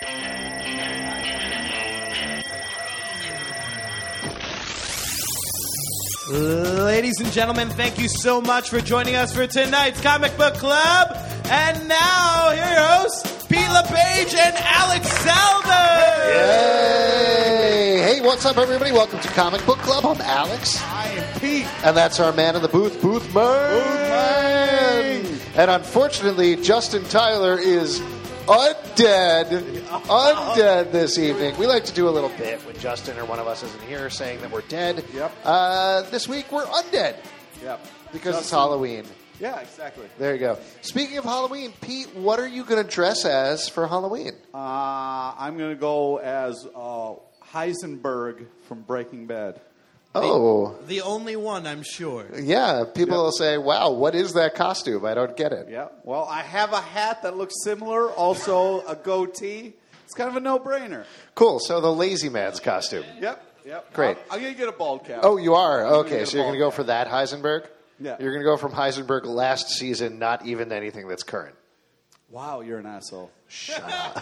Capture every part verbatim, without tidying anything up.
Ladies and gentlemen, thank you so much for joining us for tonight's Comic Book Club. And now, here are your hosts, Pete LePage and Alex Zelda. Yay! Hey, what's up, everybody? Welcome to Comic Book Club. I'm Alex. I am Pete. And that's our man in the booth, Booth Man. Booth Man. And unfortunately, Justin Tyler is undead. Undead this evening. We like to do a little bit when Justin or one of us isn't here saying that we're dead. Yep. Uh, this week, we're undead. Yep. Because Justin. it's Halloween. Yeah, exactly. There you go. Speaking of Halloween, Pete, what are you going to dress as for Halloween? Uh, I'm going to go as uh, Heisenberg from Breaking Bad. Oh. The only one, I'm sure. Yeah, people Yep. will say, wow, what is that costume? I don't get it. Yeah. Well, I have a hat that looks similar, also a goatee. It's kind of a no-brainer. Cool. So the Lazy Man's costume. Yep. Yep. Great. I'm, I'm going to get a bald cap. Oh, you are? I'm gonna Okay, get so a you're going to bald go for that Heisenberg? Yeah. You're going to go from Heisenberg last season, not even anything that's current. Wow, you're an asshole. Shut up.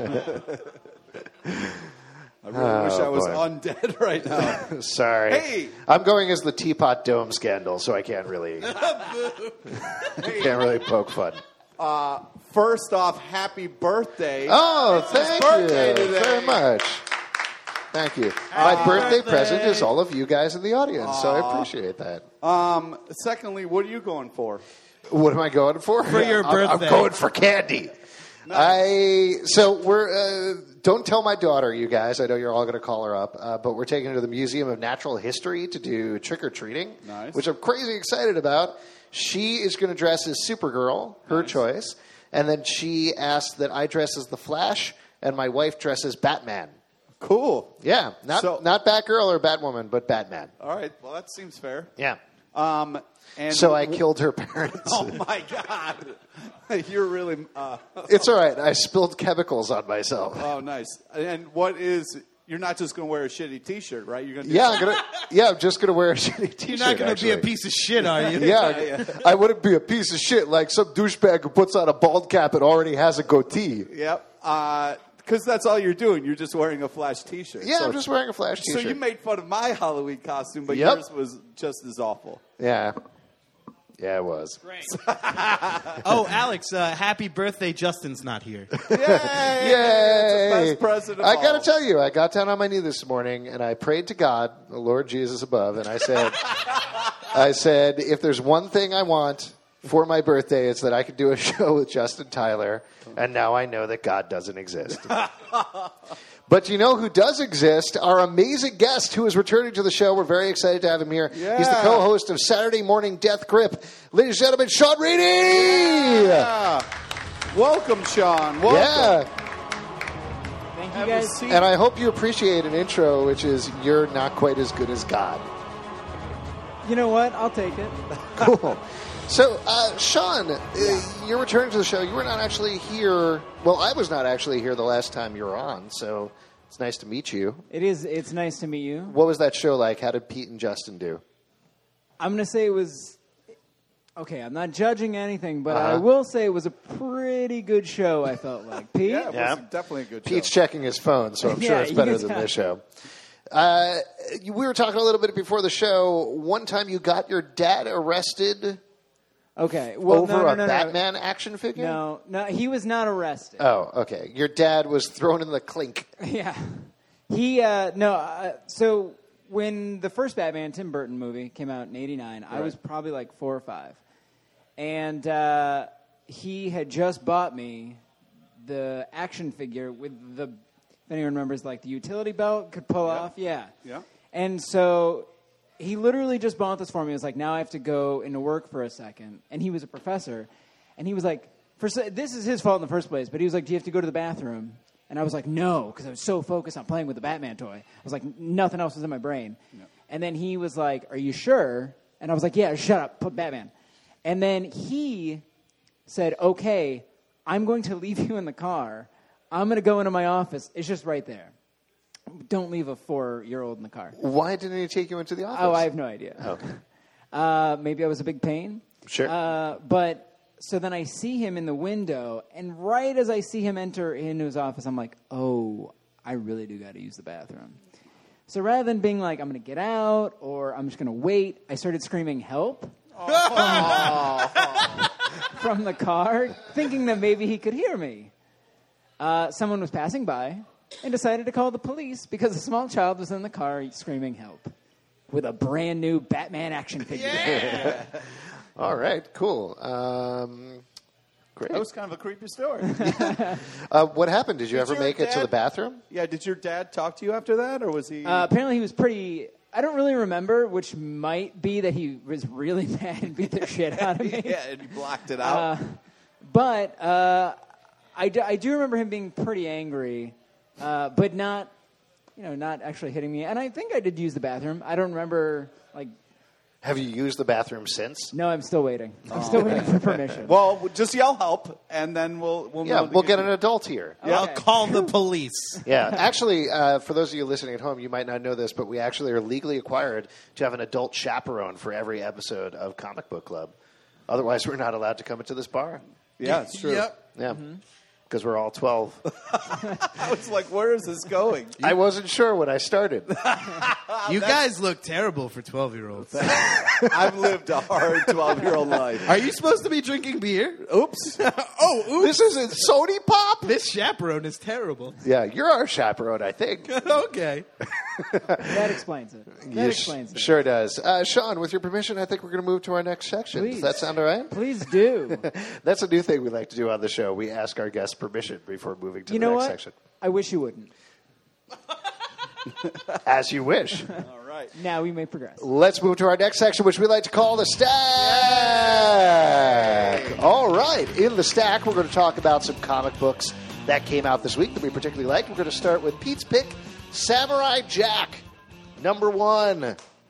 I really Oh, wish I was boy. undead right now. Sorry. Hey! I'm going as the Teapot Dome scandal, so I can't really, can't really poke fun. Uh, first off, happy birthday. Oh, It's his thank birthday you today. very much. Thank you. My birthday present is all of you guys in the audience, so I appreciate that. Um, secondly, what are you going for? What am I going for? For your I'm- I'm birthday. going for candy. I so we're uh, don't tell my daughter, you guys. I know you're all going to call her up, uh, but we're taking her to the Museum of Natural History to do trick or treating, Nice. which I'm crazy excited about. She is going to dress as Supergirl, her Nice. choice, and then she asked that I dress as the Flash and my wife dress as Batman. Cool. Yeah, not So- not Batgirl or Batwoman, but Batman. All right. Well, that seems fair. Yeah. Um, and So I killed her parents. Oh my God! You're really. Uh, It's all right. I spilled chemicals on myself. oh, nice. And what is? You're not just going to wear a shitty T-shirt, right? You're going to. Yeah, I'm gonna. Yeah, I'm just gonna wear a shitty T-shirt. You're not going to be a actually. piece of shit, are you? Yeah, I wouldn't be a piece of shit like some douchebag who puts on a bald cap and already has a goatee. Yep. Because that's all you're doing. You're just wearing a Flash T-shirt. Yeah, so, I'm just wearing a Flash So T-shirt. you made fun of my Halloween costume, but Yep. yours was just as awful. Yeah, yeah, it was. Great. Oh, Alex, uh, happy birthday. Justin's not here. Yay! Yay! It's the best present of I all. got to tell you, I got down on my knee this morning and I prayed to God, the Lord Jesus above, and I said, I said, if there's one thing I want for my birthday, it's that I could do a show with Justin Tyler, and now I know that God doesn't exist. But you know who does exist? Our amazing guest who is returning to the show. We're very excited to have him here. Yeah. He's the co-host of Saturday Morning Death Grip. Ladies and gentlemen, Sean Reedy! Yeah. Welcome, Sean. Welcome. Yeah. Thank you Have a guys. seat. And I hope you appreciate an intro, which is, you're not quite as good as God. You know what? I'll take it. Cool. So, uh, Sean, uh, you're returning to the show. You were not actually here. Well, I was not actually here the last time you were on, so it's nice to meet you. It is. It's nice to meet you. What was that show like? How did Pete and Justin do? I'm gonna say it was. Okay, I'm not judging anything, but I Uh-huh. will say it was a pretty good show. I felt like Pete. Yeah, it Yeah. was definitely a good Pete's show. checking his phone, so I'm sure Yeah, it's better he's than got- this show. Uh, you- we were talking a little bit before the show. One time you got your dad arrested Okay. Well, over no, no, a no, no. Batman action figure? No, no, he was not arrested. Oh, okay. Your dad was thrown in the clink. Yeah. He uh, no. Uh, so when the first Batman Tim Burton movie came out in eighty-nine, I was probably like four or five, and uh, he had just bought me the action figure with the. If anyone remembers, like the utility belt could pull off. Yeah. Yeah. And so he literally just bought this for me. He was like, now I have to go into work for a second. And he was a professor. And he was like, for so, this is his fault in the first place, but he was like, do you have to go to the bathroom? And I was like, no, because I was so focused on playing with the Batman toy. I was like, nothing else was in my brain. No. And then he was like, are you sure? And I was like, yeah, shut up, put Batman. And then he said, okay, I'm going to leave you in the car. I'm going to go into my office. It's just right there. Don't leave a four-year-old in the car. Why didn't he take you into the office? Oh, I have no idea. Okay. Uh, maybe I was a big pain. Sure. Uh, but so then I see him in the window, and right as I see him enter into his office, I'm like, oh, I really do got to use the bathroom. So rather than being like, I'm going to get out or I'm just going to wait, I started screaming, help, oh. from the car, thinking that maybe he could hear me. Uh, someone was passing by and decided to call the police because a small child was in the car screaming help with a brand new Batman action figure. Yeah. All right, cool. Um, great. That was kind of a creepy story. Uh, what happened? Did you Did ever your make it to dad- the bathroom? Yeah, did your dad talk to you after that, or was he? Uh, apparently he was pretty... I don't really remember, which might be that he was really mad and beat the shit out of me. yeah, and he blocked it out. Uh, but uh, I, do, I do remember him being pretty angry, uh, but not, you know, not actually hitting me. And I think I did use the bathroom. I don't remember, like... Have you used the bathroom since? No, I'm still waiting. I'm still waiting for permission. Well, just yell help, and then we'll we'll Yeah, know to we'll get you. an adult here. I'll Okay. call the police. Yeah, actually, uh, for those of you listening at home, you might not know this, but we actually are legally required to have an adult chaperone for every episode of Comic Book Club. Otherwise, we're not allowed to come into this bar. Yeah, it's true. Yep. Yeah, because we're all twelve. I was like, where is this going? I wasn't sure when I started. You guys look terrible for twelve-year-olds. I've lived a hard twelve-year-old life. Are you supposed to be drinking beer? Oops. Oh, oops. This isn't Sony Pop? This chaperone is terrible. Yeah, you're our chaperone, I think. Okay. That explains it. That You sh- explains it. Sure does. Uh, Sean, with your permission, I think we're going to move to our next section. Please. Does that sound all right? Please do. That's a new thing we like to do on the show. We ask our guests permission before moving to You the know next what? section. I wish you wouldn't. As you wish. All right. Now we may progress. Let's move to our next section, which we like to call the Stack. All right. In the Stack, we're going to talk about some comic books that came out this week that we particularly liked. We're going to start with Pete's pick, Samurai Jack, number one.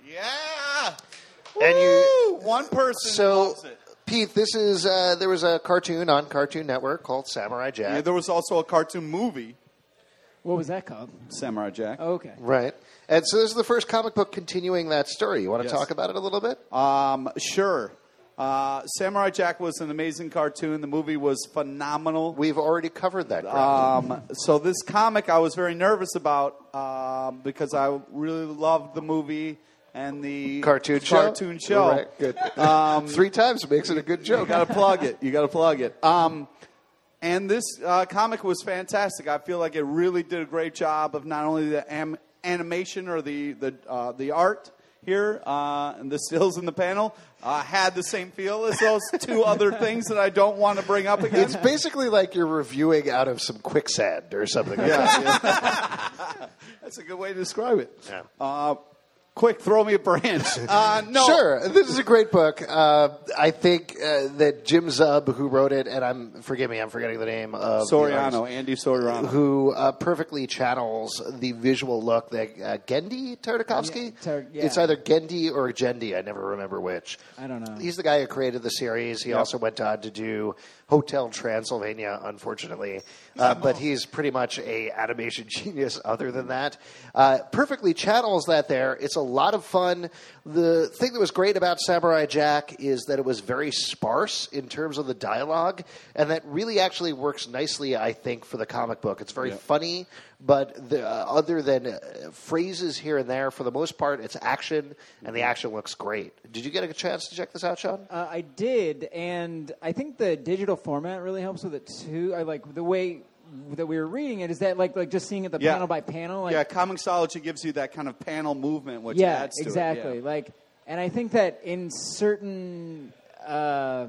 Yeah. And you, One person so, loves it. Pete, this is uh, there was a cartoon on Cartoon Network called Samurai Jack. Yeah, there was also a cartoon movie, What was that called? Samurai Jack. Oh, okay. Right. And so this is the first comic book continuing that story. You want to Yes. talk about it a little bit? Um, sure. Uh, Samurai Jack was an amazing cartoon. The movie was phenomenal. We've already covered that ground. Um, so this comic I was very nervous about um, because I really loved the movie and the cartoon show? Cartoon show. Right, good. Um, Three times makes it a good You joke. got to plug it. You got to plug it. Um, and this uh, comic was fantastic. I feel like it really did a great job of not only the am- animation or the the uh, the art here uh, and the stills in the panel uh, had the same feel as those two other things that I don't want to bring up again. It's basically like you're reviewing out of some quicksand or something like Yeah, that. yeah. That's a good way to describe it. Yeah. Uh, quick, throw me a branch. Uh, no, Sure, this is a great book. Uh, I think uh, that Jim Zub, who wrote it, and I'm forgive me, I'm forgetting the name of the Soriano, artist, Andy Soriano. who uh, perfectly channels the visual look that uh, Gendy Tartakovsky. Yeah, Tar- yeah. It's either Gendy or Gendy. I never remember which. I don't know. He's the guy who created the series. He Yep. also went on to do Hotel Transylvania, unfortunately. Uh, but he's pretty much a animation genius other than that. Uh, perfectly channels that there. It's a lot of fun. The thing that was great about Samurai Jack is that it was very sparse in terms of the dialogue, and that really actually works nicely, I think, for the comic book. It's very Yeah. funny, but the, uh, other than uh, phrases here and there, for the most part, it's action, and the action looks great. Did you get a chance to check this out, Sean? Uh, I did, and I think the digital format really helps with it too. I like the way that we were reading it. Is that like like just seeing it the Yeah. panel by panel? Like, yeah, Comixology gives you that kind of panel movement, which yeah, adds to exactly. it. Like, and I think that in certain uh,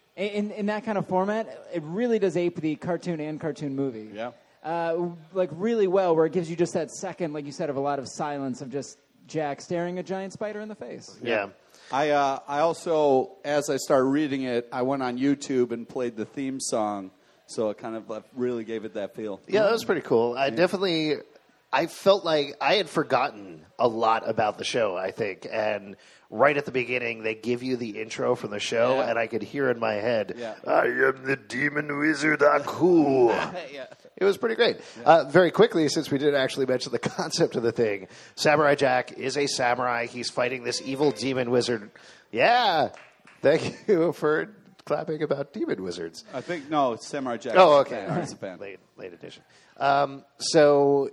in in that kind of format, it really does ape the cartoon and cartoon movie. Yeah. Uh, like really well, where it gives you just that second, like you said, of a lot of silence of just Jack staring a giant spider in the face. Yeah. I uh, I also, as I started reading it, I went on YouTube and played the theme song, so it kind of uh, really gave it that feel. Yeah, that was pretty cool. I definitely, I felt like I had forgotten a lot about the show, I think. And right at the beginning, they give you the intro from the show, Yeah. and I could hear in my head, Yeah. I am the demon wizard Aku. yeah. It was pretty great. Uh, very quickly, since we didn't actually mention the concept of the thing, Samurai Jack is a samurai. He's fighting this evil demon wizard. Yeah. Thank you for clapping about demon wizards. I think no, it's Samurai Jack. Oh, okay. All right, it's a fan. Late, late edition. Um, so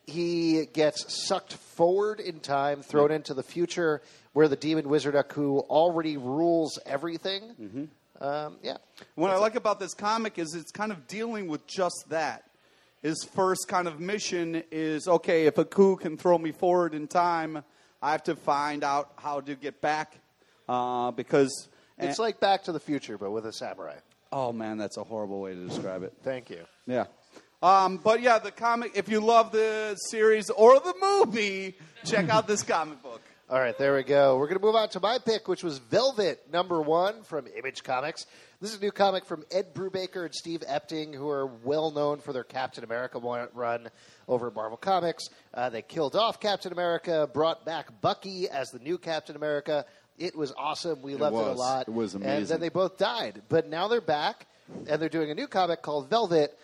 he gets sucked forward in time, thrown into the future, where the demon wizard Aku already rules everything. Mm-hmm. Um, yeah. What I like about this comic is it's kind of dealing with just that. His first kind of mission is, okay, if Aku can throw me forward in time, I have to find out how to get back uh, because... It's like Back to the Future, but with a samurai. Oh, man, that's a horrible way to describe it. Thank you. Yeah. Um, but, yeah, the comic, if you love the series or the movie, check out this comic book. All right, there we go. We're going to move on to my pick, which was Velvet, number one from Image Comics. This is a new comic from Ed Brubaker and Steve Epting, who are well known for their Captain America run over at Marvel Comics. Uh, they killed off Captain America, brought back Bucky as the new Captain America. It was awesome. We It loved it a was. lot. It was amazing. And then they both died. But now they're back, and they're doing a new comic called Velvet.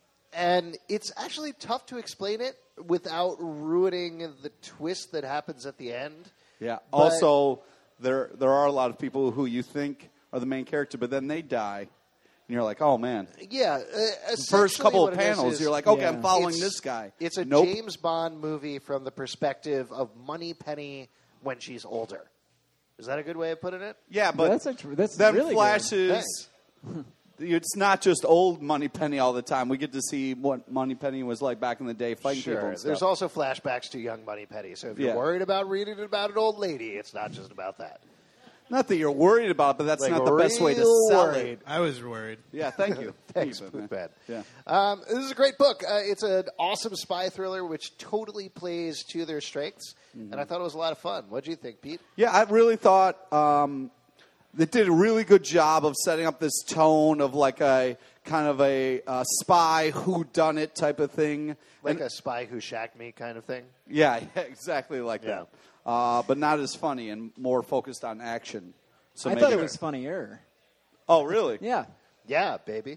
And it's actually tough to explain it without ruining the twist that happens at the end. Yeah. But- Also, there there are a lot of people who you think are the main character, but then they die. And you're like, oh, man. Yeah. Uh, The first couple of panels, you're like, okay, Yeah. I'm following it's, this guy. It's a Nope. James Bond movie from the perspective of Moneypenny when she's older. Is that a good way of putting it? Yeah, but that's actually, that's then really flashes. Thanks. It's not just old Moneypenny all the time. We get to see what Moneypenny was like back in the day, fighting people Sure. and stuff. There's also flashbacks to young Moneypenny. So if you're Yeah. worried about reading about an old lady, it's not just about that. Not that you're worried about it, but that's Like, not the best way to real sell worried. it. I was worried. Yeah, thank you. Thanks, Keep it, man. Poophead. Yeah. Um, this is a great book. Uh, it's an awesome spy thriller which totally plays to their strengths, Mm-hmm. and I thought it was a lot of fun. What do you think, Pete? Yeah, I really thought um, they did a really good job of setting up this tone of like a kind of a, uh spy whodunit type of thing. Like And- a spy who shacked me kind of thing? yeah, yeah, exactly like Yeah. that. Uh, but not as funny and more focused on action. So I maybe- thought it was funnier. Oh, really? Yeah. Yeah, baby.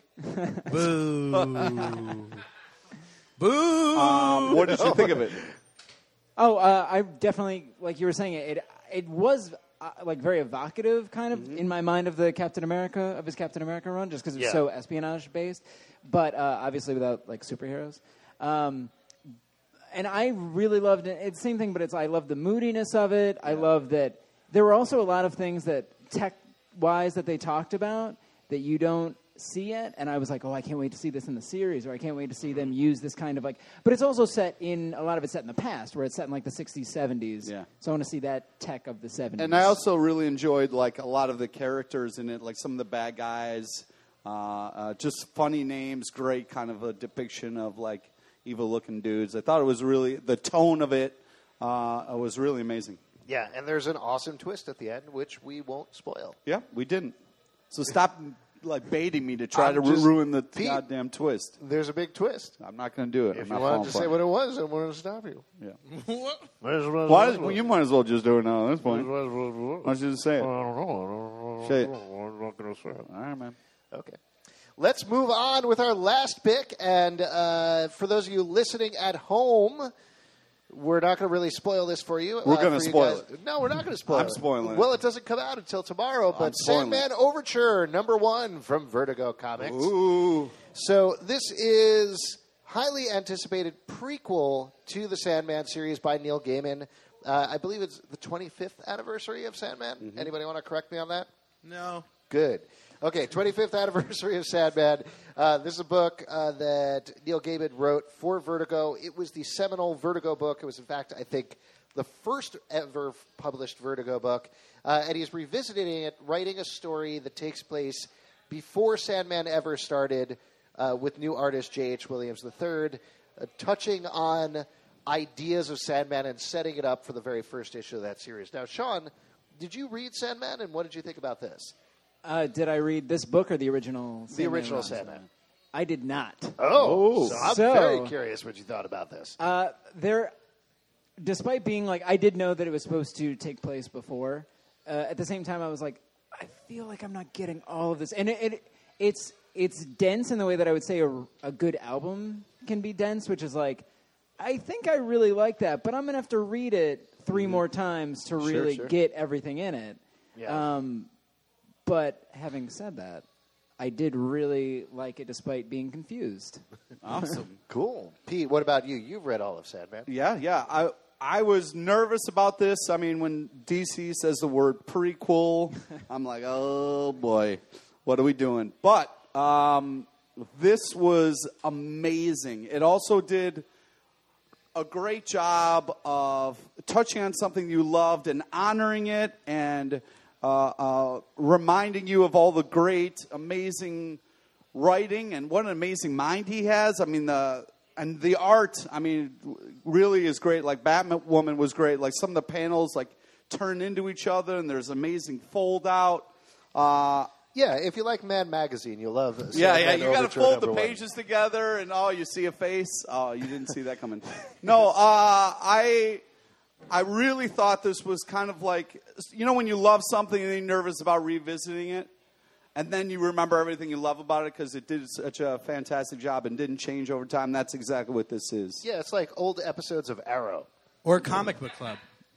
Boo. Boo. Um, what did you think of it? Oh, uh, I definitely, like you were saying, it it was uh, like very evocative, kind of Mm-hmm. in my mind of the Captain America of his Captain America run, just because it was Yeah. so espionage based, but uh, obviously without like superheroes. Um, and I really loved it. It's the same thing, but it's I love the moodiness of it. I love that there were also a lot of things that tech wise that they talked about that you don't see yet, and I was like, oh, I can't wait to see this in the series, or I can't wait to see them use this kind of like, but it's also set in, a lot of it's set in the past, where it's set in like the sixties, seventies, Yeah. so I want to see that tech of the seventies. And I also really enjoyed like a lot of the characters in it, like some of the bad guys, uh, uh, just funny names, great kind of a depiction of like evil-looking dudes. I thought it was really the tone of it uh, was really amazing. Yeah, and there's an awesome twist at the end, which we won't spoil. Yeah, we didn't. So stop like baiting me to try I'm to just- ruin the Pete. goddamn twist. There's a big twist. I'm not going to do it. If I'm you not wanted falling to for say it. what it was, I wanted to stop you. Yeah. Well, Why does, well, you might as well just do it now at this point. Why don't you just say it? Say it. All right, man. Okay. Let's move on with our last pick. And uh, for those of you listening at home, we're not going to really spoil this for you. We're uh, gonna for you spoil guys. it. No, we're not going to spoil I'm it. spoiling it. Well, it doesn't come out until tomorrow. But I'm spoiling Sandman it. Overture, number one from Vertigo Comics. Ooh. So this is highly anticipated prequel to the Sandman series by Neil Gaiman. Uh, I believe it's the twenty-fifth anniversary of Sandman. Mm-hmm. Anybody want to correct me on that? No. Good. Okay, twenty-fifth anniversary of Sandman. Uh, this is a book uh, that Neil Gaiman wrote for Vertigo. It was the seminal Vertigo book. It was, in fact, I think, the first ever published Vertigo book. Uh, and he's revisiting it, writing a story that takes place before Sandman ever started uh, with new artist J H. Williams the third, uh, touching on ideas of Sandman and setting it up for the very first issue of that series. Now, Sean, did you read Sandman, and what did you think about this? Uh, did I read this book or the original? The Sandman original run? Sandman. I did not. Oh, so I'm So- very curious what you thought about this. Uh, there, despite being like, I did know that it was supposed to take place before. Uh, at the same time, I was like, I feel like I'm not getting all of this, and it, it it's it's dense in the way that I would say a, a good album can be dense, which is like, I think I really like that, but I'm gonna have to read it three more times to really sure. get everything in it. Yeah. Um, but having said that, I did really like it despite being confused. Awesome. Cool. Pete, what about you? You've read all of Sandman. Yeah, yeah. I I was nervous about this. I mean, when D C says the word prequel, I'm like, oh boy, what are we doing? But um, this was amazing. It also did a great job of touching on something you loved and honoring it and uh, uh, reminding you of all the great, amazing writing and what an amazing mind he has. I mean, the and the art, I mean, really is great. Like Batwoman was great. Like some of the panels, like turn into each other, and there's amazing fold out. Uh, Yeah, if you like Mad Magazine, you'll love this. yeah, yeah. You got to Overture fold the number one. pages together, and oh, you see a face. Oh, you didn't see that coming. No, uh, I, I really thought this was kind of like, you know, when you love something and you're nervous about revisiting it, and then you remember everything you love about it because it did such a fantastic job and didn't change over time. That's exactly what this is. Yeah, it's like old episodes of Arrow. Or Comic Book Club.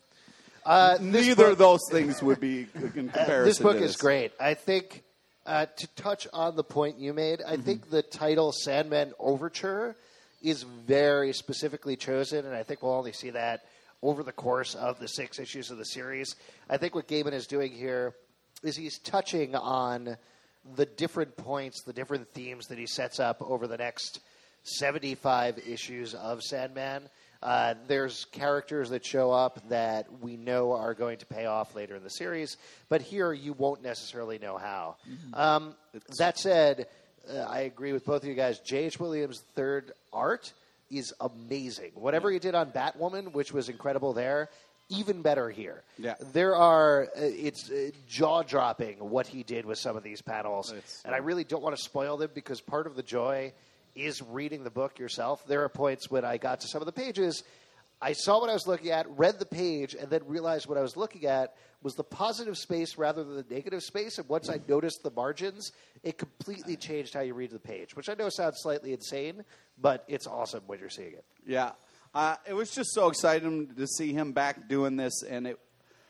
Uh, this Neither book- of those things would be in comparison. This book to is this. great. I think, uh, to touch on the point you made, I Mm-hmm. think the title Sandman Overture is very specifically chosen, and I think we'll only see that over the course of the six issues of the series. I think what Gaiman is doing here is he's touching on the different points, the different themes that he sets up over the next seventy-five issues of Sandman. Uh, there's characters that show up that we know are going to pay off later in the series, but here you won't necessarily know how. Um, that said, uh, I agree with both of you guys. J H. Williams' third art is amazing. Whatever he did on Batwoman, which was incredible there, even better here. Yeah. There are, uh, it's uh, jaw-dropping what he did with some of these panels, It's- and I really don't want to spoil them because part of the joy is reading the book yourself. There are points when I got to some of the pages, I saw what I was looking at, read the page, and then realized what I was looking at was the positive space rather than the negative space. And once I noticed the margins, it completely changed how you read the page, which I know sounds slightly insane, but it's awesome when you're seeing it. Yeah. Uh, it was just so exciting to see him back doing this, and it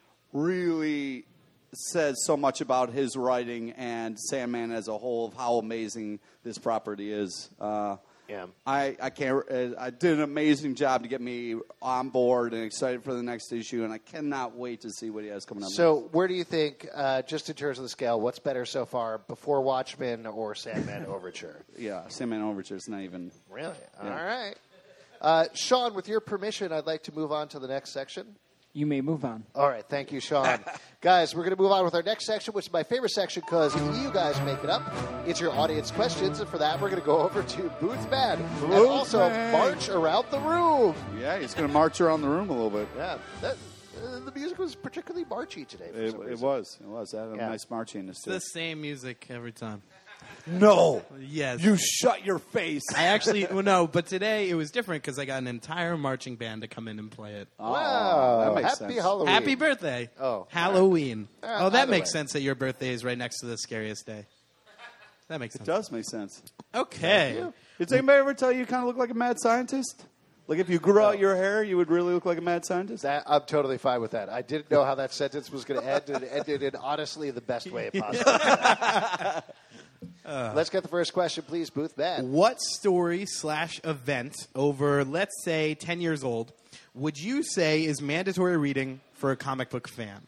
really says so much about his writing and Sandman as a whole of how amazing this property is. Uh, Yeah. I, I can't. uh, I did an amazing job to get me on board and excited for the next issue, and I cannot wait to see what he has coming up. So where do you think, uh, just in terms of the scale, what's better so far, Before Watchmen or Sandman Overture? next. Yeah, Sandman Overture is not even. Really? Yeah. All right. Uh, Sean, with your permission, I'd like to move on to the next section. You may move on. All right, thank you, Sean. Guys, we're going to move on with our next section, which is my favorite section because you guys make it up. It's your audience questions, and for that, we're going to go over to Booth's Bad and Booth's also Bad. march around the room. Yeah, he's going to march around the room a little bit. Yeah, that, uh, the music was particularly marchy today. For It, some it reason. was. It was. That had a Yeah. nice marching in this too. The same music every time. No. Yes. You shut your face. I actually, well, no, but today it was different because I got an entire marching band to come in and play it. Wow, that makes happy sense. Halloween! Happy birthday. Oh. Halloween. Uh, oh, that either makes way. sense that your birthday is right next to the scariest day. That makes It sense. does make sense. Okay. Did anybody ever tell you you kind of look like a mad scientist? Like if you grew out your hair, you would really look like a mad scientist? That, I'm totally fine with that. I didn't know how that sentence was going to end, and it ended in honestly the best way possible. Let's get the first question, please, Booth. Bad. What story slash event over, let's say, ten years old, would you say is mandatory reading for a comic book fan?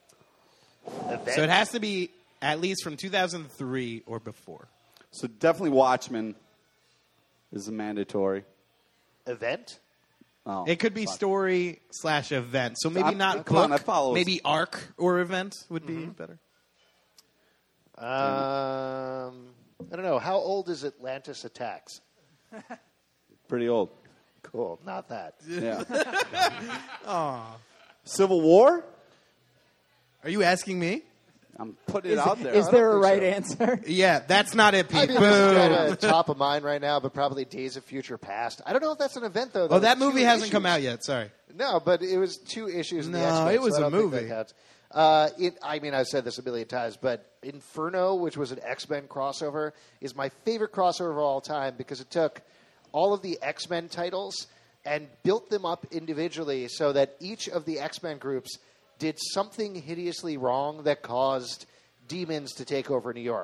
Event? So it has to be at least from two thousand three or before. So definitely Watchmen is a mandatory. Event? Oh, It could be fuck. story slash event. So maybe I'm- not come on, book, that follows. maybe arc or event would be better. Um, I don't know. How old is Atlantis Attacks? Pretty old. Cool. Not that. Yeah. Civil War? Are you asking me? I'm putting it Is, out there. is I there a don't right think answer? Yeah, that's not it, I Pete. mean, this is kind Boom. of top of mind right now, but probably Days of Future Past. I don't know if that's an event, though. Oh, that was movie two hasn't issues. come out yet. Sorry. No, but it was two issues in the No, X-Men, it was so I a don't think movie. that counts. Uh, it, I mean, I've said this a million times, but Inferno, which was an X-Men crossover, is my favorite crossover of all time because it took all of the X-Men titles and built them up individually so that each of the X-Men groups did something hideously wrong that caused demons to take over New York.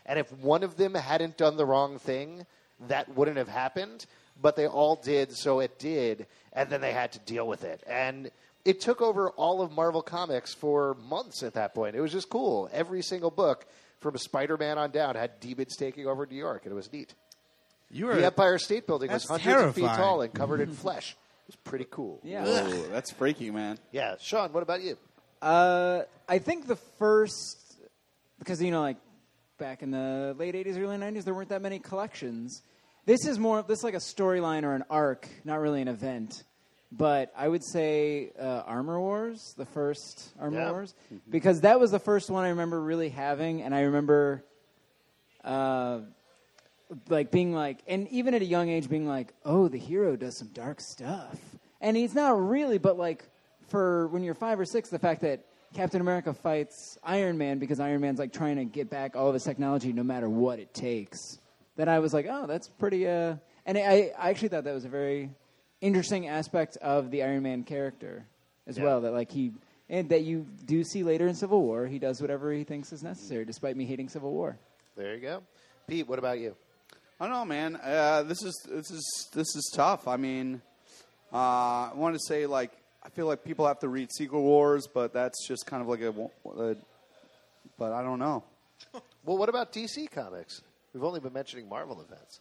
And if one of them hadn't done the wrong thing, that wouldn't have happened. But they all did, so it did. And then they had to deal with it. And it took over all of Marvel Comics for months at that point. It was just cool. Every single book from Spider-Man on down had demons taking over New York, and it was neat. You were The Empire State Building was That's hundreds of feet terrifying. tall and covered in flesh. It was pretty cool. Yeah. Whoa, that's freaky, man. Yeah. Sean, what about you? Uh, I think the first, because, you know, like back in the late eighties, early nineties, there weren't that many collections. This is more, this is like a storyline or an arc, not really an event. But I would say uh, Armor Wars, the first Armor Yeah. Wars, because that was the first one I remember really having, and I remember, uh, like being like, and even at a young age, being like, oh, the hero does some dark stuff, and he's not really, but like for when you're five or six, the fact that Captain America fights Iron Man because Iron Man's like trying to get back all of his technology, no matter what it takes. That I was like, oh, that's pretty. Uh, and I, I actually thought that was a very interesting aspect of the Iron Man character as Yeah. well. That like he and that you do see later in Civil War. He does whatever he thinks is necessary, despite me hating Civil War. There you go. Pete, what about you? I don't know, man. Uh, this is this is this is tough. I mean, uh, I want to say like I feel like people have to read Secret Wars, but that's just kind of like a. a but I don't know. Well, what about D C Comics? We've only been mentioning Marvel events.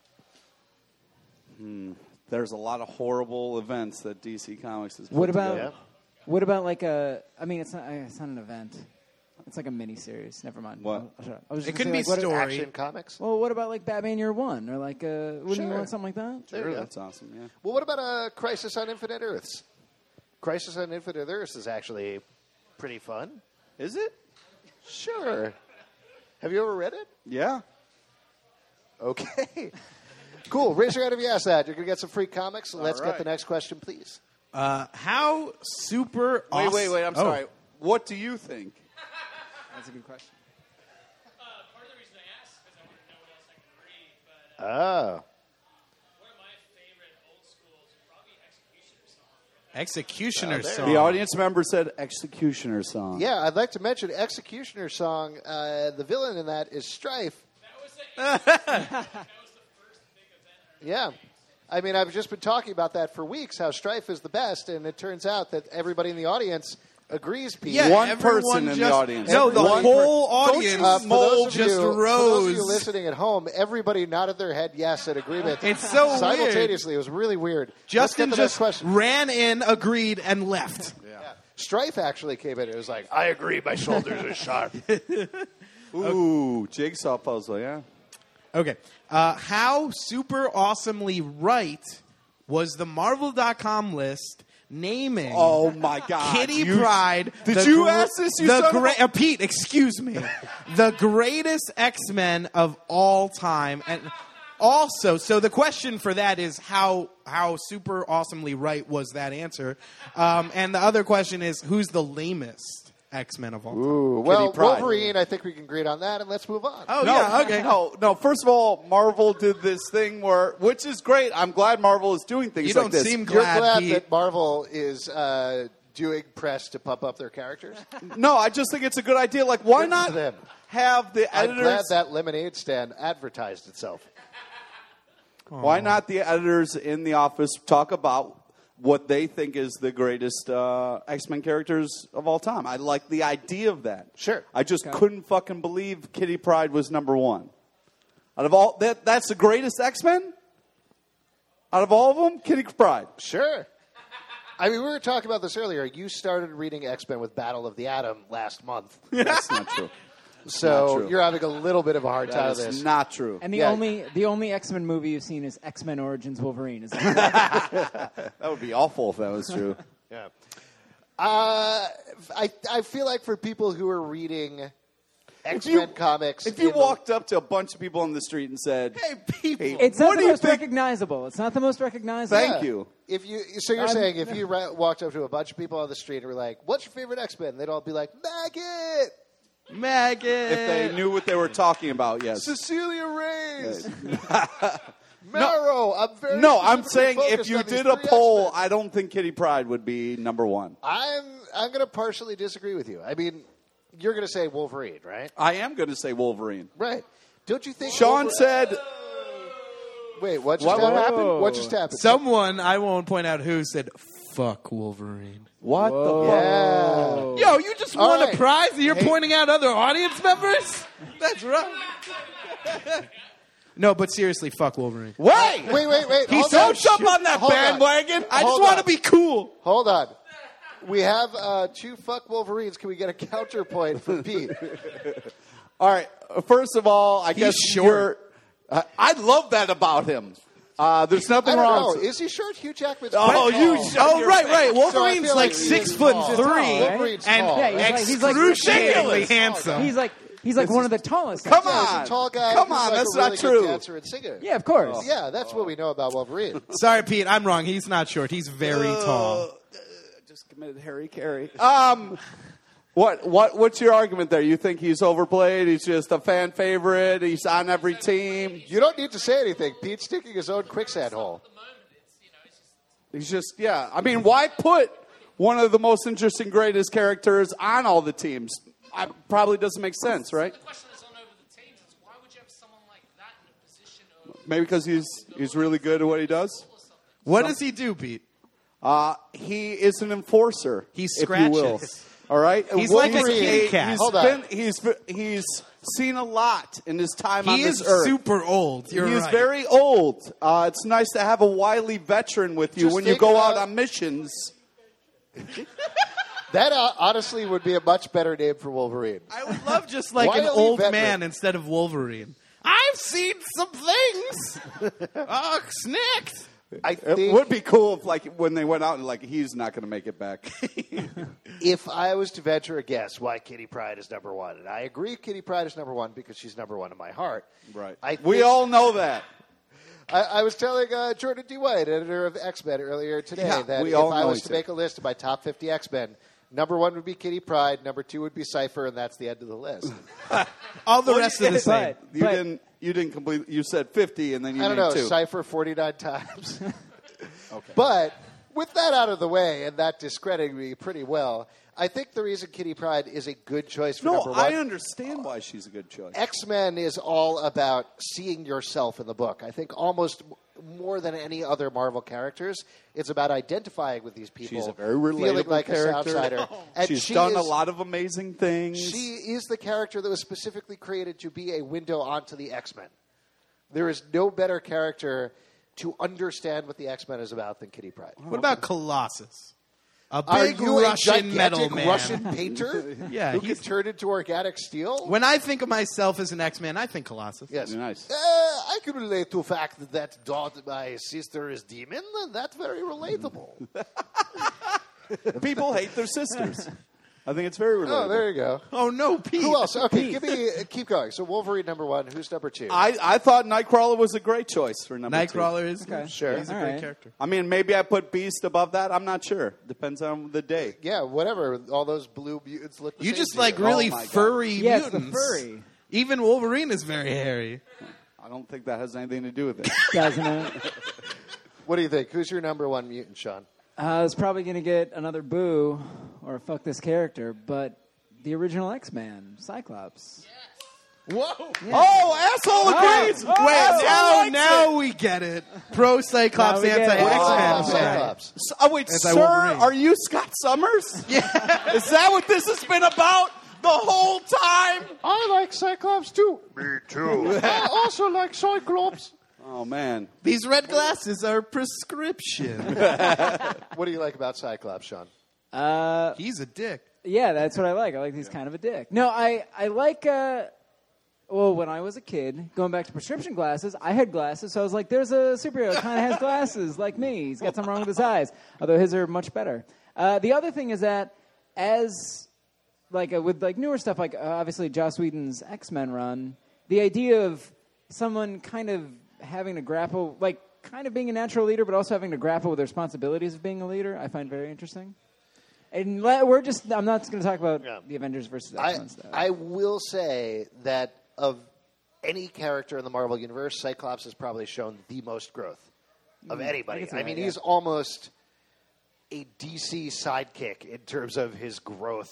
There's a lot of horrible events that D C Comics has. Put What about together. what about like a? I mean, it's not. It's not an event. It's like a mini series. Never mind. What? I'll- I'll shut up. I was It just could gonna be say, like, what- story. Action Comics? Well, what about like Batman Year One or like uh, wouldn't you Sure. want something like that? There Sure, you go. that's awesome. Yeah. Well, what about uh, Crisis on Infinite Earths? Crisis on Infinite Earths is actually pretty fun. Is it? Sure. Have you ever read it? Yeah. Okay. Cool. Raise your hand if you ask that. You're going to get some free comics. So let's All get right. the next question, please. Uh, how super Wait, awesome. wait, wait. I'm Oh. sorry. What do you think? That's a good question. Uh, part of the reason I asked is because I want to know what else I can read. But uh, Oh. one of my favorite old schools is probably Executioner Song. Executioner Oh, there. song. The audience member said Executioner Song. Yeah, I'd like to mention Executioner Song. Uh, the villain in that is Strife. That was the, that was the first big event. Yeah. I mean, I've just been talking about that for weeks, how Strife is the best, and it turns out that everybody in the audience agrees, Pete. Yeah, One everyone person in the just- audience. No, the Everyone- whole Don't you- audience Uh, for those of just you, For those of rose. you listening at home, everybody nodded their head yes in agreement. It's so weird. Simultaneously. It was really weird. Justin Let's get the next just question. ran in, agreed, and left. Strife actually came in. It was like, I agree, my shoulders are sharp. Ooh, jigsaw puzzle. Yeah. Okay. Uh, how super awesomely right was the Marvel dot com list naming Oh my God. Kitty You- Pryde? Did the you gr- ask this? You the son of great a- uh, Pete, excuse me, the greatest X-Men of all time, and also, so the question for that is how how super awesomely right was that answer? Um, and the other question is who's the lamest X-Men of all time? Ooh, well, Pryde. Wolverine, I think we can agree on that, and let's move on. Oh No, yeah, okay. No, no. First of all, Marvel did this thing where, which is great. I'm glad Marvel is doing things You like don't this. seem You're glad, glad Pete. that Marvel is uh, doing press to pump up their characters? No, I just think it's a good idea. Like, why Good for not them. have the I'm editors? glad that lemonade stand advertised itself. Why not the editors in the office talk about what they think is the greatest uh, X-Men characters of all time? I like the idea of that. Sure. I just Okay. couldn't fucking believe Kitty Pryde was number one. Out of all that, that's the greatest X-Men. Out of all of them, Kitty Pryde. Sure. I mean, we were talking about this earlier. You started reading X-Men with Battle of the Atom last month. That's not true. not So true. you're having a little bit of a hard time That with is this. not true. And the Yeah. only the only X Men movie you've seen is X Men Origins Wolverine. Is that That would be awful if that was true. Yeah. Uh, I I feel like for people who are reading X-Men comics, If you in the- walked up to a bunch of people on the street and said, Hey, people. Hey, it's What not do the you most think- recognizable. It's not the most recognizable. Thank you. If you, so you're I'm- saying if you ra- walked up to a bunch of people on the street and were like, "What's your favorite X-Men?" They'd all be like, "Maggot, Maggot. if they knew what they were talking about, yes. Cecilia Reyes, Marrow." I'm very No, I'm specifically saying if focused you on these did a three poll, X-Men. I don't think Kitty Pryde would be number one. I'm I'm going to partially disagree with you. I mean, you're going to say Wolverine, right? I am going to say Wolverine. Right. Don't you think Sean Wolver- said, Wait, what just What- what happened? happened? What just happened? Someone, I won't point out who, said, fuck Wolverine. what Whoa. the fuck? Yeah. Yo, you just All won right. a prize and you're Hey. pointing out other audience members? That's right. No, but seriously, fuck Wolverine. Wait! Wait, wait, wait. He's Hold so on. jump on that Hold on. bandwagon. I just Hold want on. to be cool. Hold on. We have uh, two fuck Wolverines. Can we get a counterpoint from Pete? All right. uh, First of all, I He's guess short. you're. Uh, I love that about him. Uh, there's I nothing don't wrong. know. Is he short? Hugh Jackman's Oh, pretty you tall. shut Oh, your right, face. right. So I Wolverine's feel like like six he's foot tall. three Wolverine's and tall, Yeah, he's right? like- he's like excruciatingly ridiculous. handsome. He's like he's like one of the tallest. Come guys. Yeah, he's on. a tall guy. Come who's on, like that's a really not good true. dancer and singer. Yeah, of course. Yeah, that's what we know about Wolverine. Sorry, Pete, I'm wrong. He's not short. He's very tall. Uh, just committed Harry Carey. Um, what what what's your argument there? You think he's overplayed? He's just a fan favorite. He's on every team. You don't need to say anything. Pete's digging his own quicksand hole. the moment, it's, you know, it's just He's just yeah. I mean, why put one of the most interesting, greatest characters on all the teams? I, probably doesn't make sense, right? the question that's on over the teams is why would you have someone like that in a position of Maybe because he's he's really good at what he does. What does he do, Pete? Uh, he is an enforcer. He if you will. scratches. All right. He's like a Wolverine, kitty cat. He's Hold on. been he's he's seen a lot in his time on He this is earth. super old. You're He is right. very old. Uh, it's nice to have a wily veteran with you Just when you think go out about- on missions. That uh, honestly would be a much better name for Wolverine. I would love just like an Wily old veteran. man instead of Wolverine. I've seen some things. Oh, snicked. I It think would be cool if, like, when they went out and like he's not going to make it back. if I was to venture a guess why Kitty Pryde is number one, and I agree Kitty Pryde is number one because she's number one in my heart. right. I we think- all know that. I, I was telling uh, Jordan D. White, editor of X-Men, earlier today, Yeah, that we if all I know was each to other. make a list of my top fifty X-Men, number one would be Kitty Pryde, number two would be Cypher, and that's the end of the list. All the Well, rest you- of the same. But, You but didn't. You didn't complete. You said fifty, and then you I don't named know, two. Cypher forty-nine times. But with that out of the way and that discrediting me pretty well, I think the reason Kitty Pryde is a good choice for No, number one. I understand why she's a good choice. X-Men is all about seeing yourself in the book. I think almost m- more than any other Marvel characters, it's about identifying with these people. She's a very relatable feeling like character. a outsider. And She's she done a is- lot of amazing things. She is the character that was specifically created to be a window onto the X-Men. There is no better character to understand what the X-Men is about than Kitty Pryde. What about Colossus? A Are big you Russian a metal gigantic man. Russian painter Yeah, who can he's- turn into organic steel? When I think of myself as an X-Man, I think Colossus. Yes. Nice. Uh, I can relate to the fact that that dot my sister is demon, and that's very relatable. People hate their sisters. I think it's very relatable. Oh, there you go. Oh no, Pete. Who else? Okay, give me uh, keep going. So Wolverine number one. Who's number two? I, I thought Nightcrawler was a great choice for number two. Nightcrawler is Okay. Sure. He's a All great right. character. I mean, maybe I put Beast above that. I'm not sure. Depends on the day. Yeah, whatever. All those blue mutants look. The You same just to like you. really Oh, my God. furry Yeah, it's the mutants. furry. Even Wolverine is very hairy. I don't think that has anything to do with it. Doesn't it? What do you think? Who's your number one mutant, Sean? I was probably going to get another boo or fuck this character, but the original X-Man, Cyclops. Whoa! Oh, asshole agrees. Wait, now, now we get it. Pro Cyclops, Now we get it. anti What do you think X-Man. about Okay. Cyclops? S- Oh, wait, sir, Anti-Wolverine. are you Scott Summers? Yeah. Is that what this has been about the whole time? I like Cyclops too. Me too. I also like Cyclops. Oh, man. These red glasses are prescription. What do you like about Cyclops, Sean? Uh, He's a dick. yeah, that's what I like. I like he's kind of a dick. No, I, I like, uh, well, when I was a kid, going back to prescription glasses, I had glasses, so I was like, there's a superhero that kind of has glasses like me. He's got something wrong with his eyes, although his are much better. Uh, the other thing is that as, like, uh, with, like, newer stuff, like, uh, obviously, Joss Whedon's X-Men run, the idea of someone kind of having to grapple, like, kind of being a natural leader, but also having to grapple with the responsibilities of being a leader, I find very interesting. And le- we're just, I'm not going to talk about Yeah. the Avengers versus I, X-Men stuff. I will say that of any character in the Marvel Universe, Cyclops has probably shown the most growth of anybody. can see I, that, mean, yeah. he's almost a D C sidekick in terms of his growth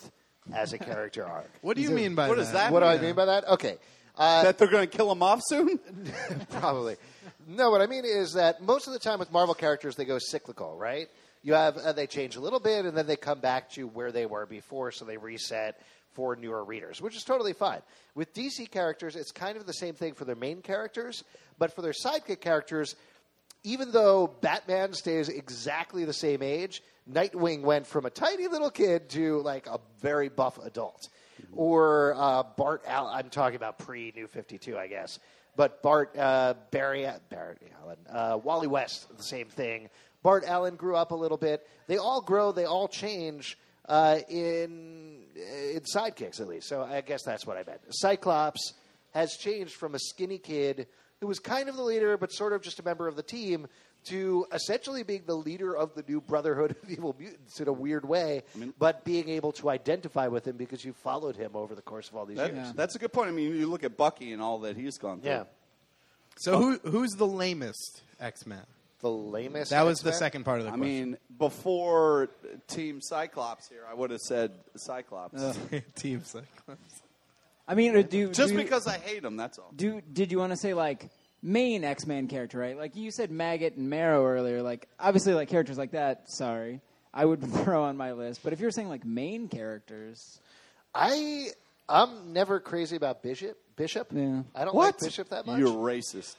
as a character arc. What do you mean by what that? does that What do I Yeah. mean by that? Okay. Uh, That they're going to kill him off soon? Probably. No, what I mean is that most of the time with Marvel characters, they go cyclical, right? You have uh, they change a little bit, and then they come back to where they were before, so they reset for newer readers, which is totally fine. With D C characters, it's kind of the same thing for their main characters, but for their sidekick characters, even though Batman stays exactly the same age, Nightwing went from a tiny little kid to like a very buff adult. Or uh, Bart Allen, I'm talking about pre-New fifty-two, I guess. But Bart, uh, Barry, Barry Allen, uh, Wally West, the same thing. Bart Allen grew up a little bit. They all grow, they all change uh, in, in sidekicks, at least. So I guess that's what I meant. Cyclops has changed from a skinny kid who was kind of the leader, but sort of just a member of the team, to essentially being the leader of the new Brotherhood of Evil Mutants in a weird way, but being able to identify with him because you followed him over the course of all these That, years. That's a good point. I mean, you look at Bucky and all that he's gone through. Yeah. So who who's the lamest X-Men? The lamest. That was the X-Men? second part of the I question. mean, before Team Cyclops here, I would have said Cyclops. Team Cyclops. I mean, or do Just do, because I hate him, that's all. do did you want to say like main X-Men character, right? Like you said Maggot and Marrow earlier. Like obviously, like characters like that. Sorry, I would throw on my list. But if you're saying like main characters, I I'm never crazy about Bishop. Bishop. Yeah. I don't What? like Bishop that much. You're racist.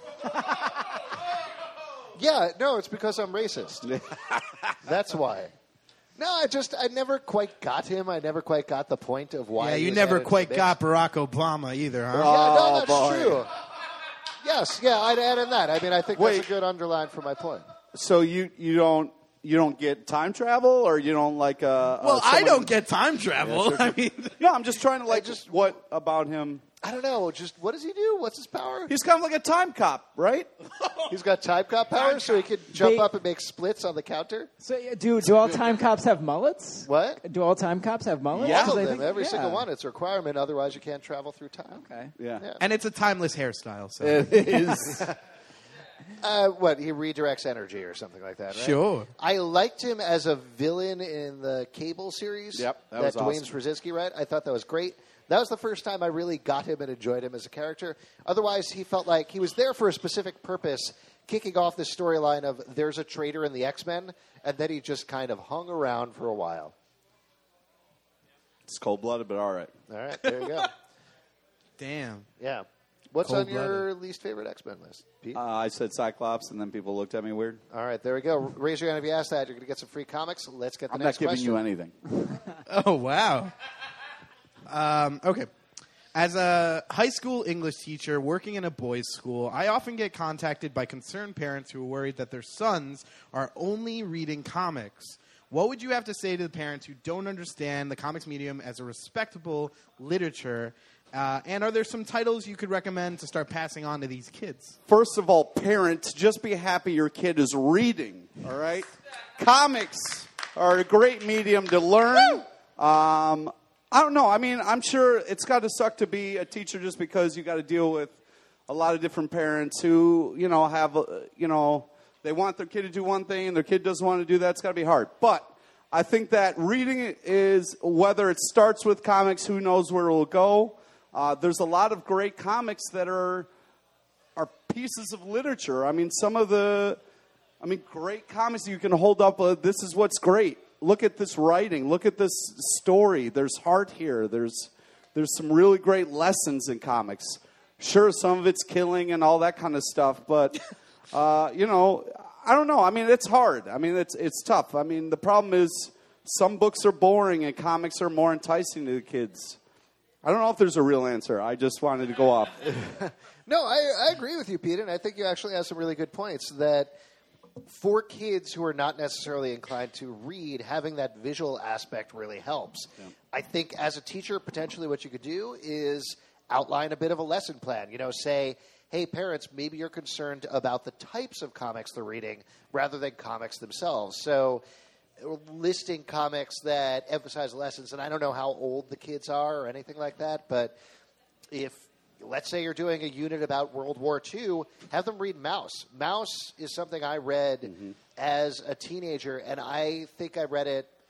Yeah, no, it's because I'm racist. That's why. No, I just I never quite got him. I never quite got the point of why. Yeah, he you was never added to quite the mix. got Barack Obama either, huh? Yeah, Oh, no, that's boy. true. Yes, yeah, I'd add in that. I mean, I think Wait. that's a good underline for my point. So you you don't you don't get time travel, or you don't like? Uh, Well, uh, I someone- don't get time travel. I mean, No, I'm just trying to like. just- Just what about him? I don't know. Just what does he do? What's his power? He's kind of like a time cop, right? He's got time cop power, so he can jump They- up and make splits on the counter. so yeah, do do all time cops have mullets? What? Do all time cops have mullets? Yeah. 'Cause All I of them, think- every yeah. single one. It's a requirement. Otherwise, you can't travel through time. Okay. Yeah. Yeah. and it's a timeless hairstyle. So It is. Uh, what, he redirects energy or something like that, right? Sure. I liked him as a villain in the Cable series. Yep, that that was Dwayne awesome. Straczynski read. I thought that was great. That was the first time I really got him and enjoyed him as a character. Otherwise, he felt like he was there for a specific purpose, kicking off this storyline of there's a traitor in the X-Men, and then he just kind of hung around for a while. It's cold blooded, but all right. All right, there you go. damn. Yeah. What's on your Cold-blooded. least favorite X-Men list, Pete? Uh, I said Cyclops, and then people looked at me weird. All right, there we go. Raise your hand if you asked that. You're going to get some free comics. Let's get the I'm not next giving question. you anything. Oh wow. Um, okay. As a high school English teacher working in a boys' school, I often get contacted by concerned parents who are worried that their sons are only reading comics. What would you have to say to the parents who don't understand the comics medium as a respectable literature? Uh, and are there some titles you could recommend to start passing on to these kids? First of all, parents, just be happy your kid is reading, all right? Comics are a great medium to learn. Um, I don't know. I mean, I'm sure it's got to suck to be a teacher just because you got to deal with a lot of different parents who, you know, have, uh, you know, they want their kid to do one thing and their kid doesn't want to do that. It's got to be hard. But I think that reading it is, whether it starts with comics, who knows where it will go. Uh, there's a lot of great comics that are are pieces of literature. I mean, some of the, I mean, great comics you can hold up. Uh, this is what's great. Look at this writing. Look at this story. There's heart here. There's there's some really great lessons in comics. Sure, some of it's killing and all that kind of stuff, but uh, you know, I don't know. I mean, it's hard. I mean, it's it's tough. I mean, the problem is some books are boring and comics are more enticing to the kids. I don't know if there's a real answer. I just wanted to go off. No, I, I agree with you, Pete, and I think you actually have some really good points that for kids who are not necessarily inclined to read, having that visual aspect really helps. Yeah. I think as a teacher, potentially what you could do is outline a bit of a lesson plan. You know, say, hey, parents, maybe you're concerned about the types of comics they're reading rather than comics themselves. So listing comics that emphasize lessons, and I don't know how old the kids are or anything like that, but if, let's say you're doing a unit about World War Two, have them read Mouse. Mouse is something I read Mm-hmm. as a teenager, and I think I read it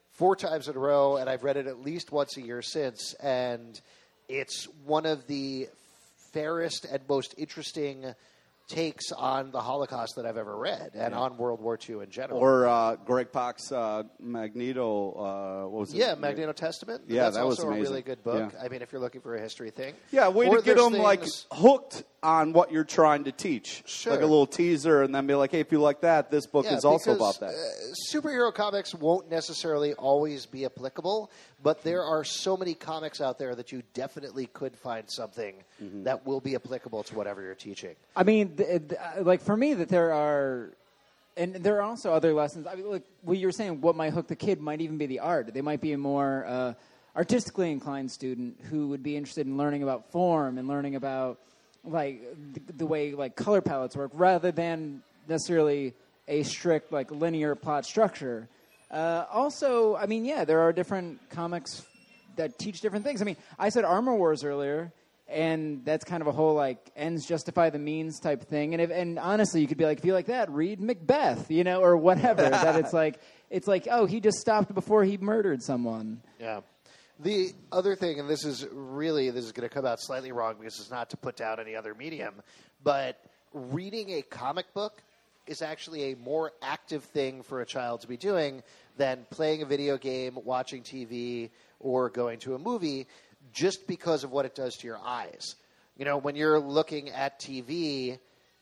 four times in a row, and I've read it at least once a year since. And it's one of the fairest and most interesting takes on the Holocaust that I've ever read, and on World War Two in general. Or uh, Greg Pak's uh, Magneto. Uh, what was it? Yeah, Magneto Testament. Yeah, That's that was also a amazing. really good book. Yeah. I mean, if you're looking for a history thing. Yeah, way Or to get there's them like things- hooked on what you're trying to teach. Sure. Like a little teaser, and then be like, hey, if you like that, this book Yeah, is also because, about that. Uh, superhero comics won't necessarily always be applicable, but there are so many comics out there that you definitely could find something Mm-hmm. that will be applicable to whatever you're teaching. I mean, th- th- like for me, that there are, and there are also other lessons. I mean, like what you're saying, what might hook the kid might even be the art. They might be a more uh, artistically inclined student who would be interested in learning about form and learning about like the, the way like color palettes work, rather than necessarily a strict like linear plot structure. Uh, also, I mean, yeah, there are different comics that teach different things. I mean, I said Armor Wars earlier. And that's kind of a whole like ends justify the means type thing. And if, and honestly, you could be like, if you like that, read Macbeth, you know, or whatever. that it's like it's like, oh, he just stopped before he murdered someone. Yeah. The other thing, and this is really, this is going to come out slightly wrong because it's not to put down any other medium, but reading a comic book is actually a more active thing for a child to be doing than playing a video game, watching T V, or going to a movie, just because of what it does to your eyes. You know, when you're looking at T V,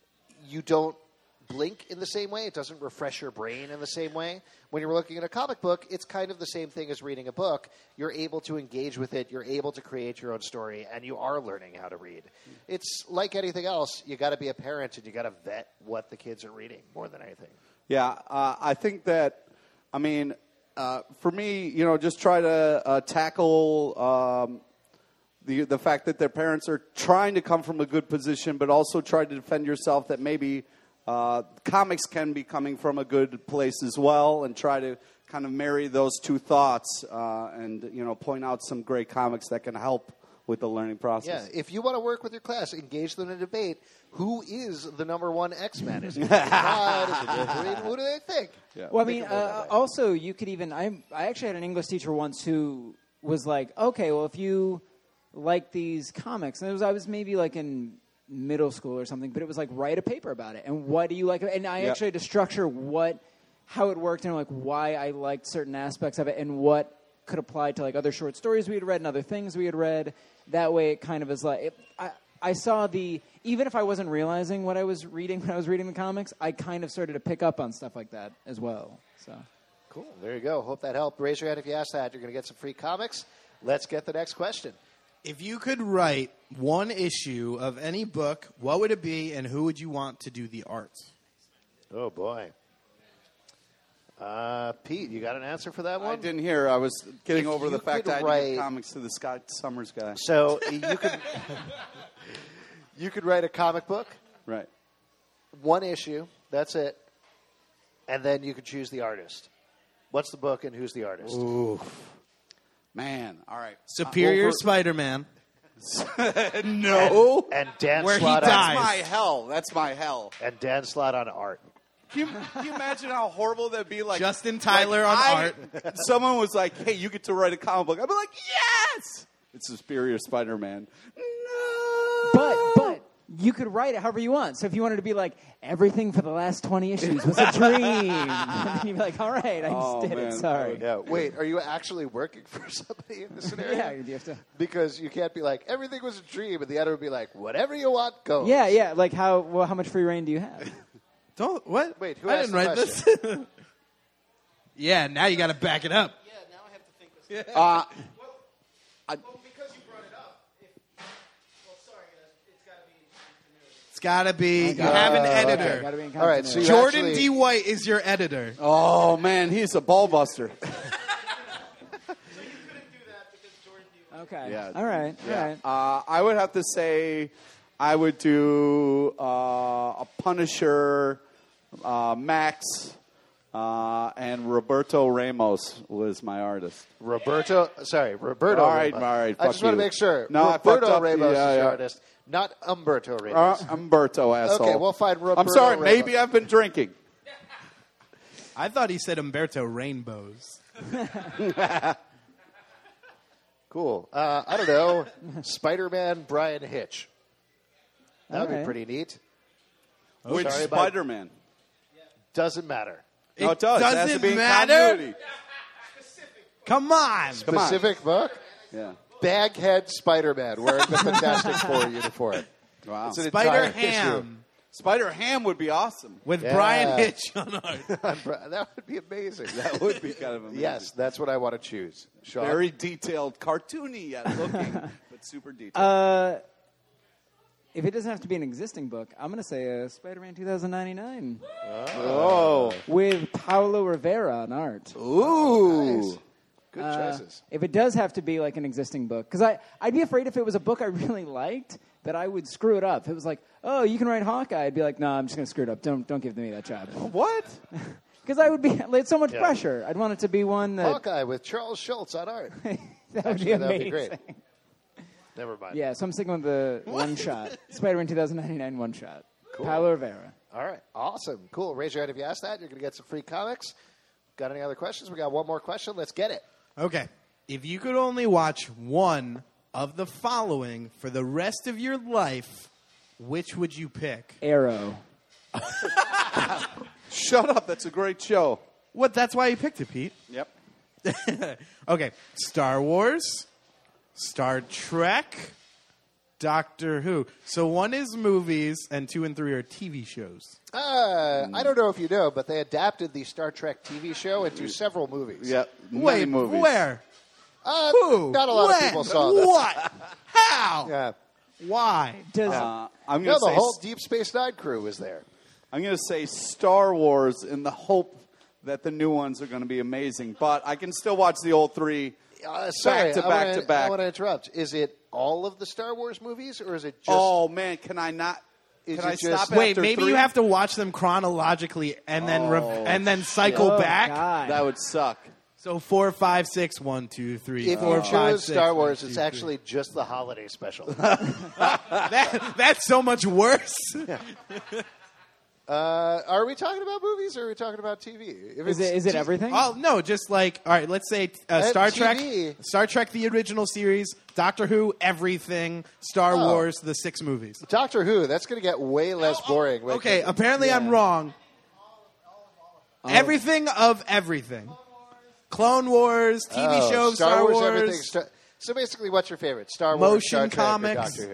you don't blink in the same way. It doesn't refresh your brain in the same way. When you're looking at a comic book, it's kind of the same thing as reading a book. You're able to engage with it. You're able to create your own story, and you are learning how to read. It's like anything else. You got to be a parent, and you got to vet what the kids are reading more than anything. Yeah, uh, I think that, I mean, uh, for me, you know, just try to uh, tackle um, the the fact that their parents are trying to come from a good position, but also try to defend yourself that maybe uh, comics can be coming from a good place as well, and try to kind of marry those two thoughts uh, and, you know, point out some great comics that can help with the learning process. Yeah, if you want to work with your class, engage them in a debate. Who is the number one X-Men? Is it God? Is it Wolverine? Who do they think? Yeah. Well, I Think mean, of it that uh, way. also you could even. I I actually had an English teacher once who was like, okay, well, if you like these comics, and it was I was maybe like in middle school or something, but it was like write a paper about it, and what do you like? And I Yep. actually had to structure what, how it worked, and like why I liked certain aspects of it, and what could apply to like other short stories we had read and other things we had read. That way, it kind of is like it, I. I saw the, even if I wasn't realizing what I was reading when I was reading the comics, I kind of started to pick up on stuff like that as well. So, Cool. There you go. Hope that helped. Raise your hand if you asked that. You're going to get some free comics. Let's get the next question. If you could write one issue of any book, what would it be, and who would you want to do the art? Oh, boy. Uh, Pete, you got an answer for that one? I didn't hear. I was getting If over you the fact could I had to write- give comics to the Scott Summers guy. So you could you could write a comic book, Right. one issue, that's it, and then you could choose the artist. What's the book and who's the artist? Man, all right. Superior Uh, over- Spider-Man. No. And Dan Where he Slott dies. on, That's my hell. That's my hell. and Dan Slott on art. Can you, can you imagine how horrible that'd be? Like Justin Tyler like on I- art. Someone was like, "Hey, you get to write a comic book." I'd be like, "Yes!" It's Superior Spider-Man. No. but but you could write it however you want. So if you wanted to be like everything for the last twenty issues was a dream, and then you'd be like, all right, I just Oh, did man. it. Sorry. Yeah. Wait, are you actually working for somebody in this scenario? Yeah, you have to. Because you can't be like, everything was a dream, and the editor would be like, whatever you want, go. Yeah, yeah. Like how well, how much free reign do you have? Don't what? Wait, who I asked didn't the write this. Yeah, now you got to back it up. Yeah, now I have to think this. Uh, Well, I- well, because you brought it up. If, well, sorry, guys. It's got to be. It's got to be. You God. have an Uh, Okay, editor. gotta be in All right, so continuity. you Jordan actually- D. White is your editor. oh man, he's a ball buster. Okay. Yeah. All right. All right. Uh, I would have to say, I would do uh, a Punisher, uh, Max, uh, and Roberto Ramos was my artist. Roberto, sorry, Roberto. All right, Ramos. all right, I fuck just want to you. make sure. No, I fucked Roberto up the- Ramos yeah, is yeah. your artist, not Umberto Uh, Ramos. Umberto, asshole. Okay, we'll find Roberto I'm sorry, Ramos. maybe I've been drinking. I thought he said Umberto Rainbows. Cool. Uh, I don't know. Spider-Man Brian Hitch. That would All right. be pretty neat. Which Sorry about- Spider-Man? Doesn't matter. No, it does. It has to doesn't be in matter? continuity. Come on. Come on. Specific book? Yeah. Baghead Spider-Man wearing the Fantastic Four uniform. Wow. It's an Spider entire issue. Ham Spider Ham would be awesome. with Yeah. Brian Hitch on art. That would be amazing. That would be kind of amazing. Yes, that's what I want to choose. Sean? Very detailed, cartoony yet looking, but super detailed. Uh, if it doesn't have to be an existing book, I'm going to say uh, Spider-Man twenty ninety-nine oh. with Paulo Rivera on art. Ooh. Nice. Good Uh, choices. if it does have to be like an existing book, because I I'd be afraid if it was a book I really liked that I would screw it up. If it was like, oh, you can write Hawkeye, I'd be like, no, I'm just going to screw it up. Don't don't give me that job. What? Because I would be it's so much Yeah. pressure. I'd want it to be one that Hawkeye with Charles Schultz on art. that would Actually, be that'd be amazing. great. Never mind. Yeah, so I'm sticking with the one shot Spider-Man twenty ninety-nine one shot. Paulo Rivera. All right. Awesome. Cool. Raise your hand if you asked that. You're going to get some free comics. Got any other questions? We got one more question. Let's get it. Okay. If you could only watch one of the following for the rest of your life, which would you pick? Arrow. Shut up. That's a great show. What? That's why you picked it, Pete. Yep. Okay. Star Wars, Star Trek, Doctor Who. So one is movies, and two and three are T V shows. Uh, I don't know if you know, but they adapted the Star Trek T V show into several movies. Yep. Many Wait, movies. where? Uh, Who? Not a lot When? of people saw this. What? How? Yeah. Why? Does Uh, I'm No, going to the say whole Deep Space Nine crew was there. I'm going to say Star Wars in the hope that the new ones are going to be amazing. But I can still watch the old three. Uh, sorry, Back to I back wanna, to back. I want to interrupt. Is it all of the Star Wars movies, or is it just? Oh man, can I not? Is Can I it just- stop Wait, after maybe three? you have to watch them chronologically and then rev- Oh, and then cycle oh, back. God. That would suck. So four, five, six, one, two, three. If four, you five, chose six, Star one, Wars, two, it's three. actually just the holiday special. that, that's so much worse. uh, are we talking about movies, or are we talking about T V? If is it's it is it T- everything? Oh no, just like all right. Let's say uh, At Star T V. Trek, Star Trek, the original series, Doctor Who, everything, Star Oh. Wars, the six movies. Doctor Who, that's going to get way less boring. Wait, Okay, can- apparently I'm wrong. Everything of everything. Clone Wars, T V Oh, shows, Star, Star, Wars, Wars. everything. Star- so basically, what's your favorite? Star Wars, Motion Star Trek, comics. or Doctor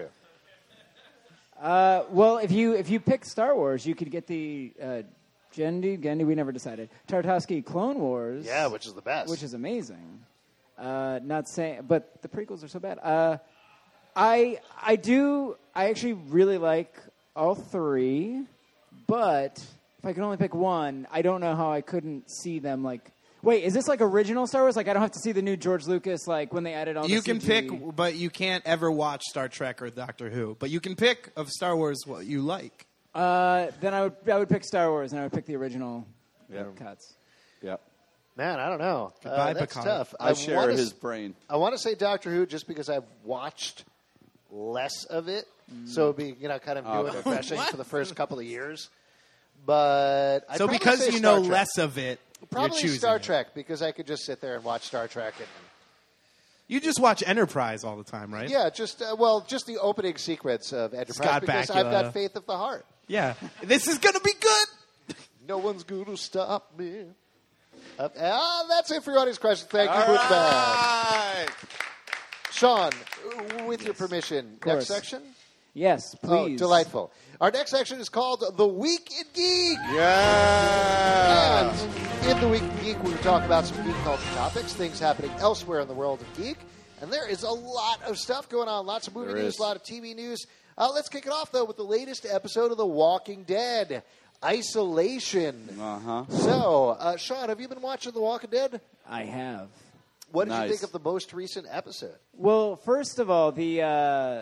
Who? Uh, well, if you if you pick Star Wars, you could get the uh, Genndy, Genndy, we never decided. Tartakovsky Clone Wars. Yeah, which is the best. which is amazing. Uh, not saying, but the prequels are so bad. Uh, I I do. I actually really like all three, but if I could only pick one, I don't know how I couldn't see them. Like, wait, is this like original Star Wars? Like, I don't have to see the new George Lucas. Like when they added all. You the can C G. pick, but you can't ever watch Star Trek or Doctor Who. But you can pick of Star Wars what you like. Uh, then I would I would pick Star Wars, and I would pick the original Yeah. cuts. Yep. Man, I don't know. Goodbye, uh, that's Picard. tough. I, share wanna his s- brain. I want to say Doctor Who just because I've watched less of it, so it'd be you know kind of new and refreshing for the first couple of years. But I'd So probably because say you Star know Trek. less of it, probably you're choosing Star it. Trek because I could just sit there and watch Star Trek and You just watch Enterprise all the time, right? yeah, just uh, well, just the opening sequence of Enterprise Scott because Bakula. I've got faith of the heart. Yeah. This is gonna be good. No one's going to stop me. Uh, ah, that's it for your audience questions. Thank you, All Bootman. right. Sean, uh, with your permission, next course. section. Yes, Oh, please. delightful. Our next section is called The Week in Geek. Yeah. And in The Week in Geek, we talk about some geek culture topics, things happening elsewhere in the world of geek. And there is a lot of stuff going on, lots of movie There news, is. a lot of T V news. Uh, let's kick it off, though, with the latest episode of The Walking Dead, Isolation. Uh-huh. So, uh, Sean, have you been watching The Walking Dead? I have. What did Nice. you think of the most recent episode? Well, first of all, the uh,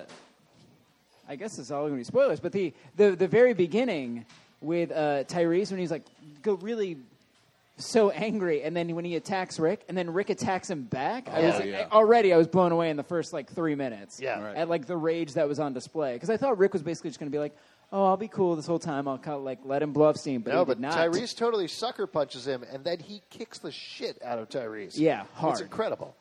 I guess it's all going to be spoilers, but the, the, the very beginning with uh, Tyrese when he's like go really so angry, and then when he attacks Rick, and then Rick attacks him back. I was Oh, yeah. I- already I was blown away in the first like three minutes. Yeah. Right. At like the rage that was on display because I thought Rick was basically just going to be like, oh, I'll be cool this whole time. I'll kind of, like let him blow off steam, but No, he but did not. Tyrese totally sucker punches him, and then he kicks the shit out of Tyrese. Yeah, hard. It's incredible.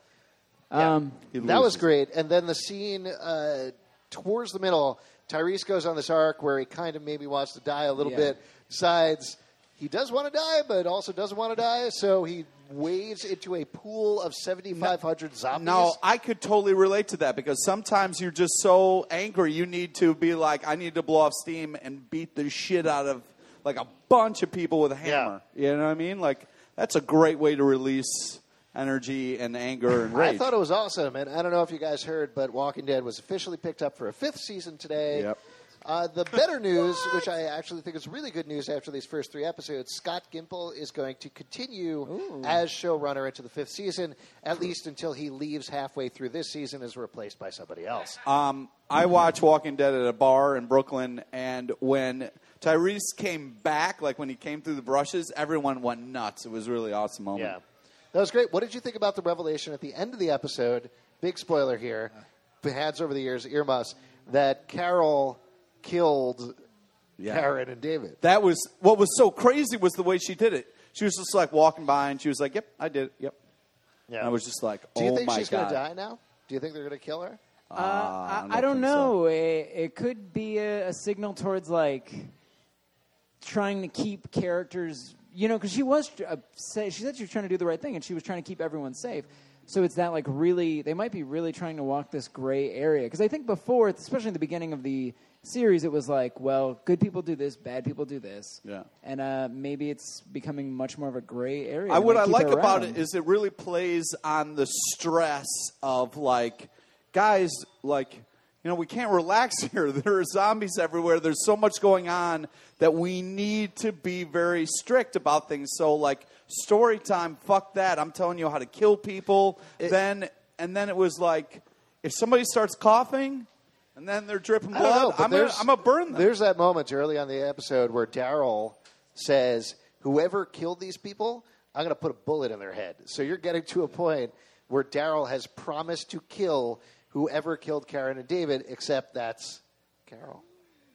Um, He That was loses. great. And then the scene uh, towards the middle, Tyrese goes on this arc where he kind of maybe wants to die a little Yeah. bit, decides he does want to die, but also doesn't want to die, so he wades into a pool of seventy-five hundred zombies. No, I could totally relate to that because sometimes you're just so angry you need to be like, I need to blow off steam and beat the shit out of like a bunch of people with a hammer. You know what I mean? Like that's a great way to release energy and anger and rage. I thought it was awesome, and I don't know if you guys heard, but Walking Dead was officially picked up for a fifth season today. Yep. Uh, the better news, which I actually think is really good news after these first three episodes, Scott Gimple is going to continue as showrunner into the fifth season, at least until he leaves halfway through this season and is replaced by somebody else. Um, I watched Walking Dead at a bar in Brooklyn, and when Tyrese came back, like when he came through the brushes, everyone went nuts. It was a really awesome moment. Yeah. That was great. What did you think about the revelation at the end of the episode? Big spoiler here. Hands over the ears, earmuffs, that Carol killed Yeah. Karen and David. That was what was so crazy was the way she did it. She was just like walking by, and she was like, "Yep, I did it. Yep." Yeah. And I was just like, "Oh Do you think my she's god!" going to die now? Do you think they're going to kill her? Uh, I, I I don't don't think so. know. It, it could be a, a signal towards like trying to keep characters, you know, because she was uh, say, she said she was trying to do the right thing, and she was trying to keep everyone safe. So it's that like really, they might be really trying to walk this gray area. Because I think before, especially in the beginning of the series, it was like, well, good people do this, bad people do this. Yeah. And uh, maybe it's becoming much more of a gray area. I, and what they I keep like her about around. it is it really plays on the stress of like, guys, like, you know, we can't relax here. There are zombies everywhere. There's so much going on that we need to be very strict about things. So, like, story time, fuck that. I'm telling you how to kill people. It- then, and then it was like, if somebody starts coughing and then they're dripping I don't know, blood, but I'm going there's- to burn them. There's that moment early on the episode where Daryl says, whoever killed these people, I'm going to put a bullet in their head. So you're getting to a point where Daryl has promised to kill whoever killed Karen and David, except that's Carol.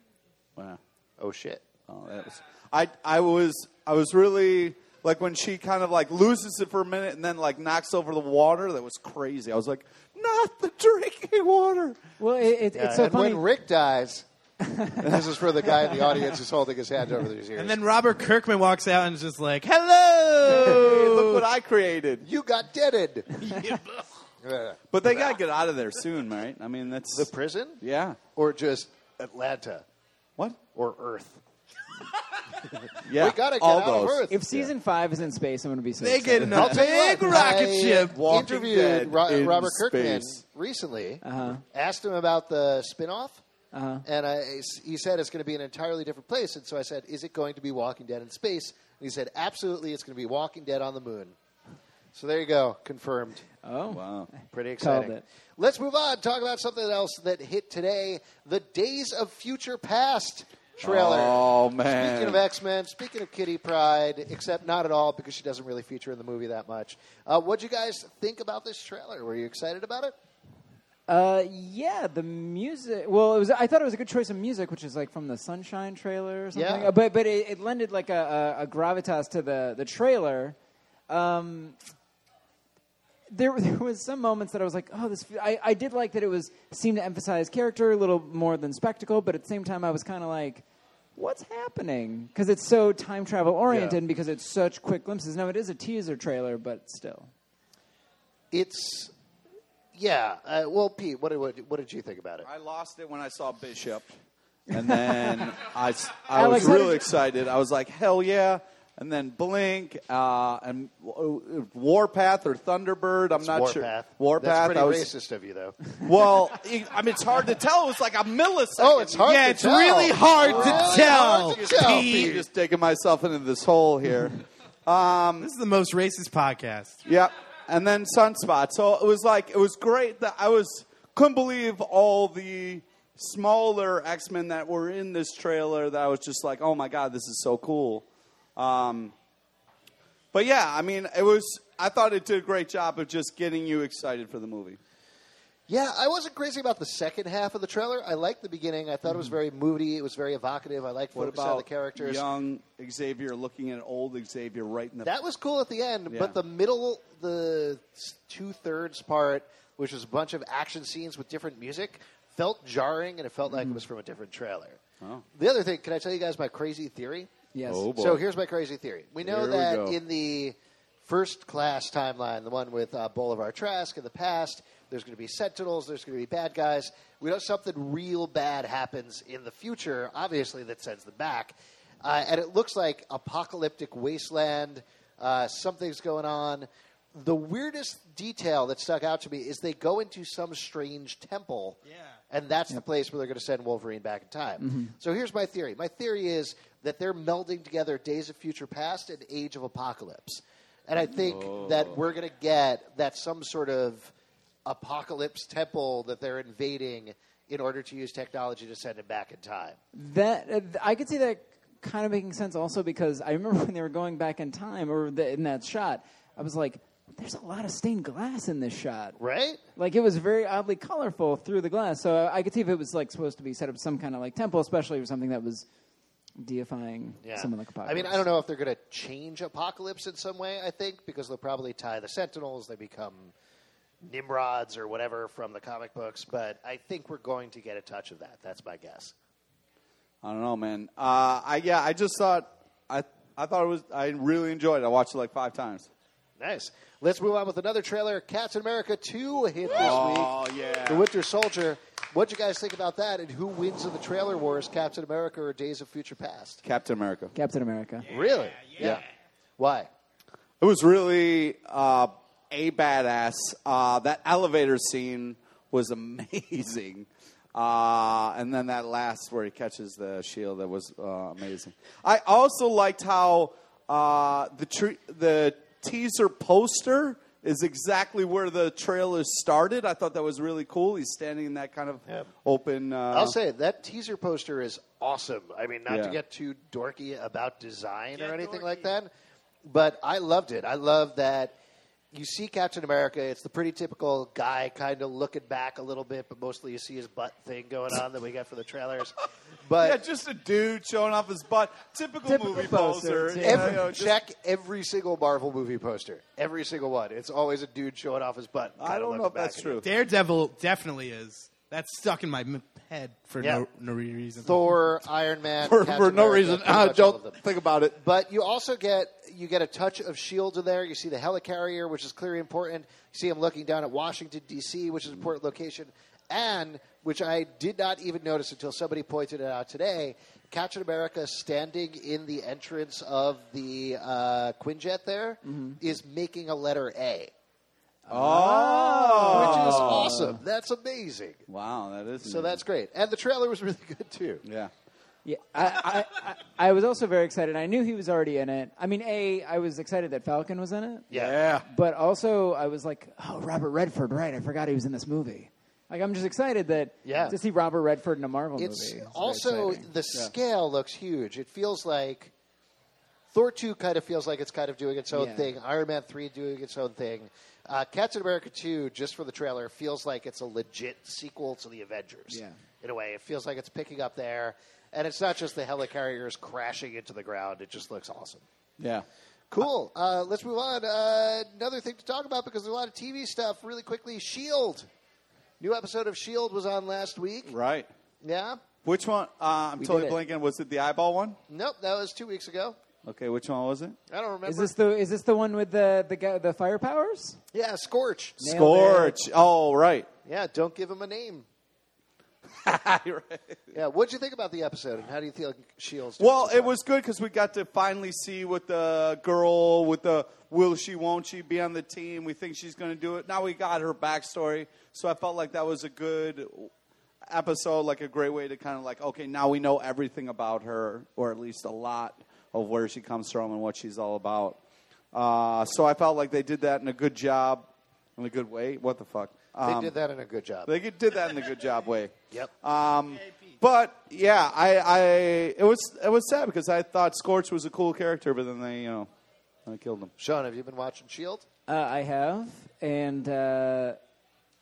Wow. Oh, shit. Oh, that was, I, I was I was really like when she kind of like loses it for a minute and then like knocks over the water. That was crazy. I was like, not the drinking water. Well, it, it, Yeah, it's so and funny. when Rick dies, and this is for the guy in the audience who's holding his hand over his ears. And then Robert Kirkman walks out and is just like, Hey, hello! look what I created. you got deaded. Uh, But they got to get out of there soon, right? I mean, that's the prison? yeah. Or just Atlanta? What? Or Earth? Yeah, We got to get all out of those. Earth. If season five is in space, I'm going to be so They get excited. in I'll a tell you big what, rocket I ship. Walking interviewed Dead Ro- in Robert Kirkman space. recently, Uh-huh. asked him about the spinoff, Uh-huh. and I, he said it's going to be an entirely different place. And so I said, is it going to be Walking Dead in space? And he said, absolutely, it's going to be Walking Dead on the moon. So there you go, confirmed. Oh. Wow. Pretty Called exciting. it. Let's move on. Talk about something else that hit today: the Days of Future Past trailer. Oh, man. Speaking of X-Men, speaking of Kitty Pryde, except not at all because she doesn't really feature in the movie that much. Uh, what'd you guys think about this trailer? Were you excited about it? Uh, yeah, the music. Well, it was. I thought it was a good choice of music, which is like from the Sunshine trailer or something. Yeah. Uh, but but it, it lended like a, a, a gravitas to the the trailer. Um, there there was some moments that I was like, oh, this. I, I did like that it was seemed to emphasize character a little more than spectacle, but at the same time, I was kind of like, what's happening? Because it's so time travel oriented, Yeah. and because it's such quick glimpses. Now it is a teaser trailer, but still. It's yeah. Uh, well, Pete, what did what, what did you think about it? I lost it when I saw Bishop, and then I, s- I Alex, was how really did you- excited. I was like, hell yeah! And then Blink uh, and uh, Warpath or Thunderbird. I'm It's not Warpath. sure. Warpath. That's pretty I was, racist of you, though. Well, it- I mean, it's hard to tell. It was like a millisecond. Oh, it's hard. Yeah, to it's tell. really hard to Really tell. hard to tell, I'm Pete. just digging myself into this hole here. This is the most racist podcast. Yep. And then Sunspot. So it was like it was great that I was couldn't believe all the smaller X-Men that were in this trailer that I was just like, oh my God, this is so cool. Um, but yeah, I mean, it was I thought it did a great job of just getting you excited for the movie. Yeah, I wasn't crazy about the second half of the trailer. I liked the beginning. I thought it was very moody. It was very evocative. I liked What focusing on about the characters. young Xavier looking at old Xavier right in the... That was cool at the end, Yeah. but the middle, the two thirds part, which was a bunch of action scenes with different music, felt jarring, and it felt like it was from a different trailer. Oh. The other thing, can I tell you guys my crazy theory? Yes. Oh, boy. So here's my crazy theory. We know Here we that go. in the first class timeline, the one with uh, Bolivar Trask in the past, there's going to be Sentinels, there's going to be bad guys. We know something real bad happens in the future, obviously, that sends them back. Uh, and it looks like apocalyptic wasteland, uh, something's going on. The weirdest detail that stuck out to me is they go into some strange temple, Yeah. and that's the place where they're going to send Wolverine back in time. Mm-hmm. So here's my theory. My theory is that they're melding together Days of Future Past and Age of Apocalypse. And I think Oh. that we're going to get that some sort of apocalypse temple that they're invading in order to use technology to send him back in time. That uh, I could see that kind of making sense also because I remember when they were going back in time or the, in that shot, I was like, there's a lot of stained glass in this shot. Right? Like it was very oddly colorful through the glass. So I could see if it was like supposed to be set up some kind of like temple, especially for something that was deifying Yeah. someone like Apocalypse. I mean, I don't know if they're going to change Apocalypse in some way, I think, because they'll probably tie the Sentinels. They become Nimrods or whatever from the comic books. But I think we're going to get a touch of that. That's my guess. I don't know, man. Uh, I yeah, I just thought I I thought it was I really enjoyed it. I watched it like five times. Nice. Let's move on with another trailer. Captain America two hit this Oh, week. yeah. The Winter Soldier. What'd you guys think about that? And who wins in the trailer wars, Captain America or Days of Future Past? Captain America. Captain America. Really? Yeah. Why? It was really uh, a badass. Uh, that elevator scene was amazing. Uh, and then that last where he catches the shield, that was uh, amazing. I also liked how uh, the tre- the teaser poster is exactly where the trailer started. I thought that was really cool. He's standing in that kind of Yep. open... Uh, I'll say it, that teaser poster is awesome. I mean, not Yeah. to get too dorky about design or Get anything dorky. like that, but I loved it. I love that you see Captain America. It's the pretty typical guy kind of looking back a little bit, but mostly you see his butt thing going on that we get for the trailers. But yeah, just a dude showing off his butt. Typical, Typical movie poster, poser. too. You know, every, you know, just- check every single Marvel movie poster. Every single one. It's always a dude showing off his butt. I kinda don't know looking if that's back at you. true. Daredevil definitely is. That's stuck in my m- head for Yeah. no, no reason. Thor, Iron Man, For, Captain for no America, reason. pretty Uh, much all of don't them. think about it. But you also get you get a touch of Shield in there. You see the helicarrier, which is clearly important. You see him looking down at Washington D C, which is an important location, and which I did not even notice until somebody pointed it out today. Captain America standing in the entrance of the uh, Quinjet there is making a letter A, Oh. which is awesome. That's amazing. Wow, that is. So that's great, and the trailer was really good too. Yeah. Yeah, I, I, I, I was also very excited. I knew he was already in it. I mean, A, I was excited that Falcon was in it. Yeah. But also, I was like, oh, Robert Redford, right. I forgot he was in this movie. Like, I'm just excited that Yeah. to see Robert Redford in a Marvel It's movie. It's also very exciting. the scale looks huge. It feels like Thor two kind of feels like it's kind of doing its own Yeah. thing. Iron Man three doing its own thing. Uh, Captain America two, just for the trailer, feels like it's a legit sequel to the Avengers. Yeah. In a way, it feels like it's picking up there, and it's not just the helicarriers crashing into the ground. It just looks awesome. Yeah. Cool. Uh, let's move on. Uh, another thing to talk about because there's a lot of T V stuff. Really quickly, Shield. New episode of Shield was on last week. Right. Yeah. Which one? Uh, I'm We totally did it. blanking. Was it the eyeball one? Nope, that was two weeks ago. Okay, which one was it? I don't remember. Is this the is this the one with the the guy, the fire powers? Yeah, Scorch. Nailed Scorch. Oh, right. Yeah, don't give him a name. You're right. Yeah, what'd you think about the episode, and how do you feel like Shield's doing Well, so it far? was good because we got to finally see what the girl with the will she, won't she be on the team. We think she's going to do it. Now we got her backstory, so I felt like that was a good episode, like a great way to kind of like, okay, now we know everything about her, or at least a lot of where she comes from and what she's all about. Uh, so I felt like they did that in a good job, in a good way. What the fuck? They Um, did that in a good job. They did that in a good job way. Yep. Um, but yeah, I, I it was it was sad because I thought Scorch was a cool character, but then they you know they killed him. Sean, have you been watching Shield? Uh, I have, and uh,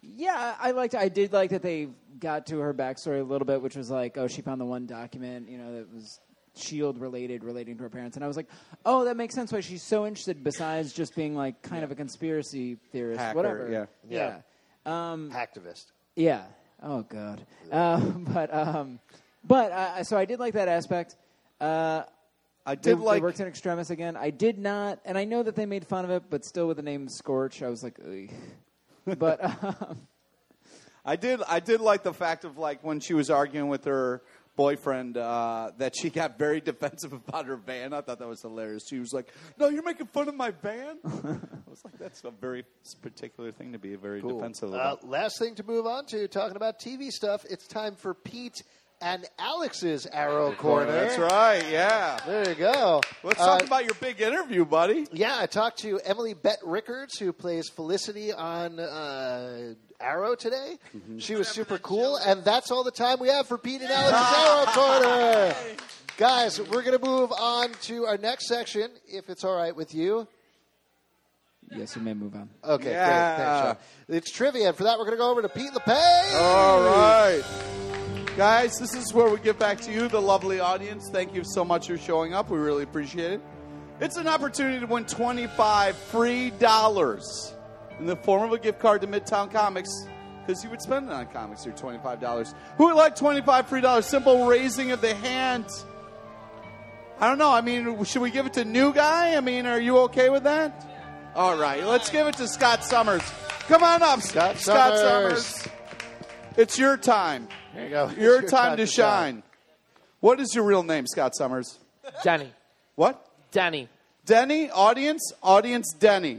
Yeah, I liked. I did like that they got to her backstory a little bit, which was like, oh, she found the one document, you know, that was Shield related, relating to her parents, and I was like, oh, that makes sense why she's so interested. Besides just being like kind of a conspiracy theorist, Hacker, whatever. yeah. yeah, um, Hacktivist. yeah. Oh God. Uh, but um, but uh, so I did like that aspect. Uh, I They, did like. they worked in Extremis again. I did not, and I know that they made fun of it, but still with the name Scorch, I was like, ugh. But um, I did. I did like the fact of like when she was arguing with her boyfriend uh, that she got very defensive about her van. I thought that was hilarious. She was like, "No, you're making fun of my van." I was like, "That's a very particular thing to be very Cool. defensive Uh, about." last thing to move on to, talking about T V stuff, it's time for Pete and Alex's Arrow Corner. That's right. Yeah. There you go. Let's Uh, talk about your big interview, buddy. Yeah, I talked to Emily Bett Rickards, who plays Felicity on uh, Arrow today. Mm-hmm. She was super cool, and that's all the time we have for Pete and Alex's Arrow Corner. Guys, we're going to move on to our next section, if it's all right with you. yes, you may move on. Okay, Yeah. great. Thanks, Sean. It's trivia, and for that, we're going to go over to Pete LePage. All right. Guys, this is where we give back to you, the lovely audience. Thank you so much for showing up. We really appreciate it. It's an opportunity to win twenty-five free dollars in the form of a gift card to Midtown Comics, because you would spend it on comics or twenty-five dollars. Who would like twenty-five free dollars? Simple raising of the hand. I don't know. I mean, should we give it to new guy? I mean, are you okay with that? All right. Let's give it to Scott Summers. Come on up, Scott Scott Summers. Summers. It's your time. There you go. Your It's time to shine. What is your real name, Scott Summers? Danny. What? Danny. Denny? Audience? Audience Denny.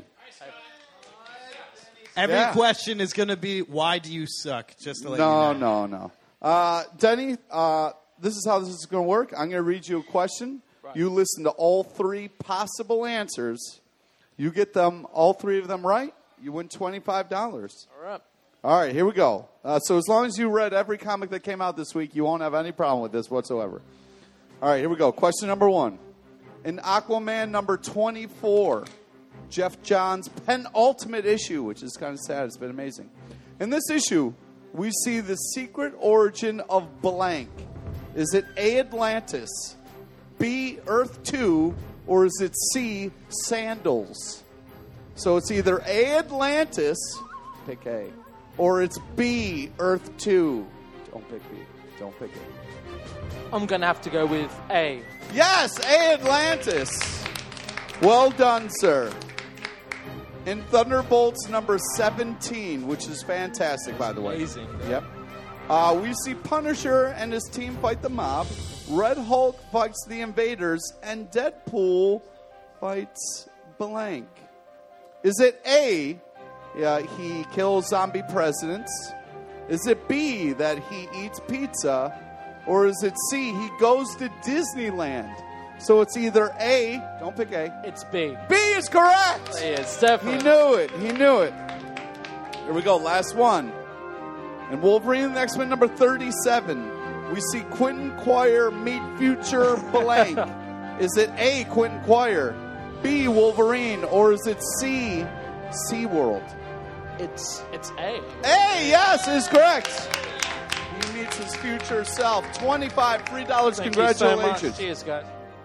Every Yeah. question is going to be, why do you suck? Just to let No, you know. no, no. Uh, Denny, uh, this is how this is going to work. I'm going to read you a question. You listen to all three possible answers. You get them, all three of them right, you win twenty-five dollars. All right. All right, here we go. Uh, so as long as you read every comic that came out this week, you won't have any problem with this whatsoever. All right, here we go. Question number one. In Aquaman number twenty-four, Jeff Johns' penultimate issue, which is kind of sad. It's been amazing. In this issue, we see the secret origin of blank. Is it A, Atlantis, B, Earth two, or is it C, Sandals? So it's either A, Atlantis, pick A, or it's B, Earth two. Don't pick B. Don't pick A. I'm going to have to go with A. Yes, A, Atlantis. Well done, sir. In Thunderbolts number seventeen, which is fantastic, by the way. Amazing. Yep. Uh, we see Punisher and his team fight the mob. Red Hulk fights the invaders, and Deadpool fights blank. Is it A, yeah, he kills zombie presidents? Is it B, that he eats pizza? Or is it C, he goes to Disneyland? So it's either A, don't pick A. It's B. B is correct! It's He definitely. knew it. He knew it. Here we go. Last one. In Wolverine and X-Men number thirty-seven, we see Quentin Quire meet future blank. Is it A, Quentin Quire, B, Wolverine, or is it C, SeaWorld? It's it's A. A, yes, is correct. He meets his future self. twenty-five free dollars. Thank you so Congratulations. much. Cheers, guys.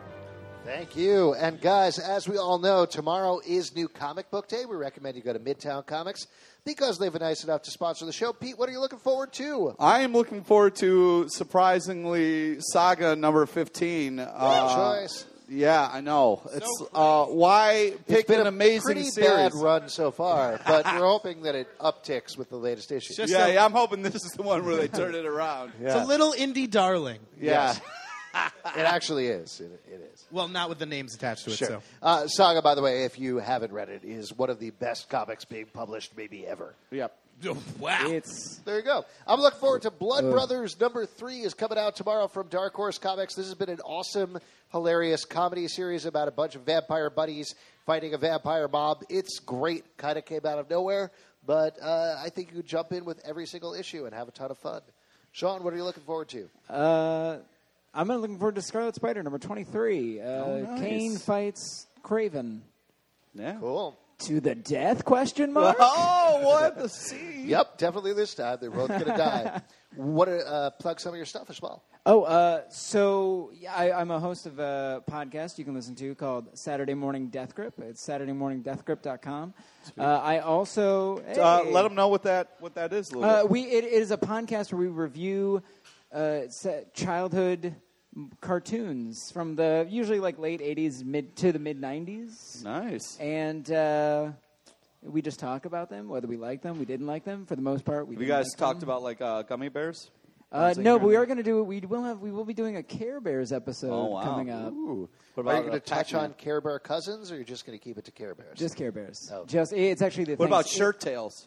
Thank you. And guys, as we all know, tomorrow is New Comic Book Day. We recommend you go to Midtown Comics because they've been nice enough to sponsor the show. Pete, what are you looking forward to? I am looking forward to, surprisingly, Saga number fifteen. Good Uh, choice. Yeah, I know. It's uh, why It's pick been an a amazing pretty series. bad run so far, but we're hoping that it upticks with the latest issue. Just Yeah, a- yeah, I'm hoping this is the one where they turn it around. It's a little indie darling. Yeah. It actually is. It, it is. Well, not with the names attached to it. Sure. So Uh, Saga, by the way, if you haven't read it, is one of the best comics being published maybe ever. Yep. wow. It's There you go. I'm looking forward to Blood Brothers number three is coming out tomorrow from Dark Horse Comics. This has been an awesome, hilarious comedy series about a bunch of vampire buddies fighting a vampire mob. It's great. Kind of came out of nowhere, but uh, I think you could jump in with every single issue and have a ton of fun. Sean, what are you looking forward to? uh, I'm looking forward to Scarlet Spider number twenty-three. Uh, Oh, nice. Kane fights Craven. Yeah. Cool. To the death? Question mark. Oh, what the sea? Yep, definitely this time. They're both going to die. What are, uh, plug some of your stuff as well. Oh, uh, so yeah, I, I'm a host of a podcast you can listen to called Saturday Morning Death Grip. It's saturday morning death grip dot com. Uh, I also Uh, hey, let them know what that what that is a little Uh, bit. we it, it is a podcast where we review uh, sa- childhood cartoons from the usually like late eighties mid to the mid nineties, Nice. and uh, we just talk about them, whether we like them, we didn't like them. For the most part, we Have you didn't guys like talked them. about like uh, gummy bears? Uh, Something no, here but we and are going to do. We will have. We will be doing a Care Bears episode Oh wow. coming up. Ooh. What Are you about going to uh, touch Pac-Man? on Care Bear Cousins, or are you just going to keep it to Care Bears? Just Care Bears. Oh. Just it's actually the. What about thanks- shirt tails?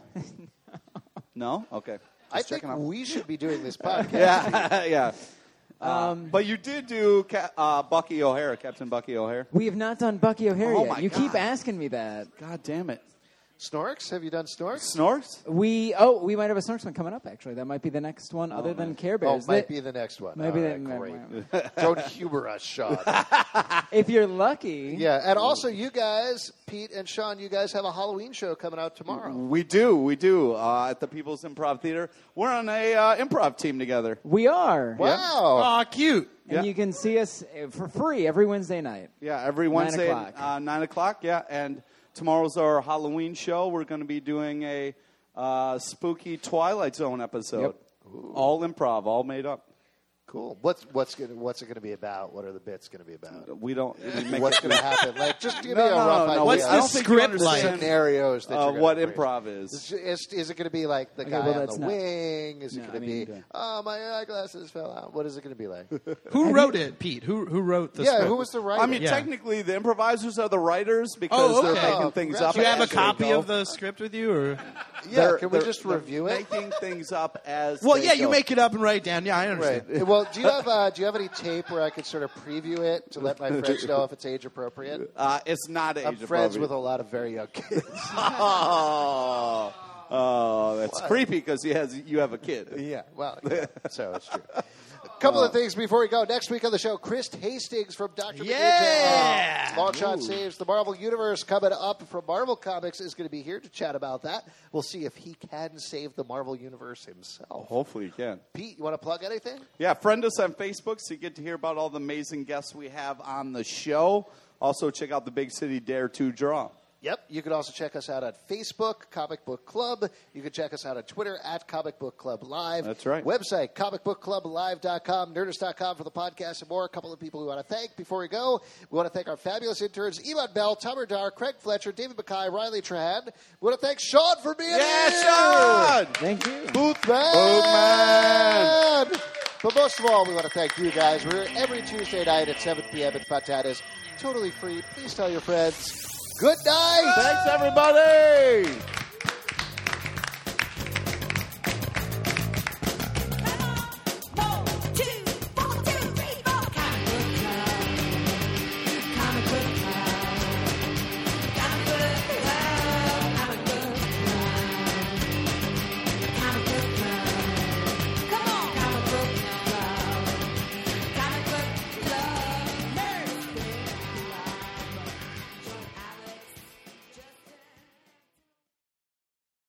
No. Okay. I Just think checking out. we should be doing this podcast. Yeah, yeah. Um, But you did do Ca- uh, Bucky O'Hare, Captain Bucky O'Hare. we have not done Bucky O'Hare Oh yet. my You keep God. asking me that. God damn it. Snorks? Have you done Snorks? Snorks? We oh we might have a Snorks one coming up. Actually, that might be the next one, other than Care Oh, Bears. might They- be the next one. Maybe All that- right, great. Don't humor us, Sean. If you're lucky, Yeah, and also you guys, Pete and Sean, you guys have a Halloween show coming out tomorrow. We do, we do. Uh, at the People's Improv Theater. We're on a uh, improv team together. we are. Wow. Aw, cute. And Yeah. you can see us uh, for free every Wednesday night. Yeah, every Nine Wednesday o'clock. at uh, nine o'clock. Yeah, and tomorrow's our Halloween show. We're going to be doing a uh, spooky Twilight Zone episode. Yep. All improv, all made up. Cool. What's what's gonna, what's it going to be about? What are the bits going to be about? We don't we make What's it- going to happen? Like, just give No, me a no, rough no, idea. no. What's I the don't think you script like? understand, Scenarios that uh, you're gonna what bring. improv is. Is, is, is it going to be like the Okay, guy well, on that's the not- wing? Is it No, going to I mean- be, oh, my eyeglasses fell out? What is it going to be like? Who wrote it, Pete? Who who wrote the yeah, script? who was the writer? I mean, Yeah. technically, the impersers are the writers because Oh, they're okay. making Oh, things up. Do you have a as they copy go. of the script with you, or? yeah, They're- can we they're- just they're review it? Making things up as Well, they yeah, you go. make it up and write it down. Yeah, I understand. Right. Well, do you have uh, do you have any tape where I could sort of preview it to let my friends know if it's age appropriate? Uh, it's not age I'm friends appropriate. with a lot of very young kids. Oh, oh, that's creepy because he has you have a kid. Yeah, well, yeah, so it's true. A couple of things before we go. Next week on the show, Chris Hastings from Doctor Yeah! McGee. Longshot Saves the Marvel Universe coming up from Marvel Comics is going to be here to chat about that. We'll see if he can save the Marvel Universe himself. Hopefully, you can. Pete, you want to plug anything? Yeah, friend us on Facebook so you get to hear about all the amazing guests we have on the show. Also, check out the Big City Dare to Draw. Yep. You can also check us out on Facebook, Comic Book Club. You can check us out on Twitter at Comic Book Club Live. That's right. Website, comic book club live dot com, nerdist dot com for the podcast and more. A couple of people we want to thank. Before we go, we want to thank our fabulous interns, Evan Bell, Tomer Dar, Craig Fletcher, David Mackay, Riley Trahan. We want to thank Sean for being Yeah, here. Sean! Thank you. Boothman! Boothman! But most of all, we want to thank you guys. We're here every Tuesday night at seven p.m. at Fatatas. Totally free. Please tell your friends. Good night. Thanks, everybody!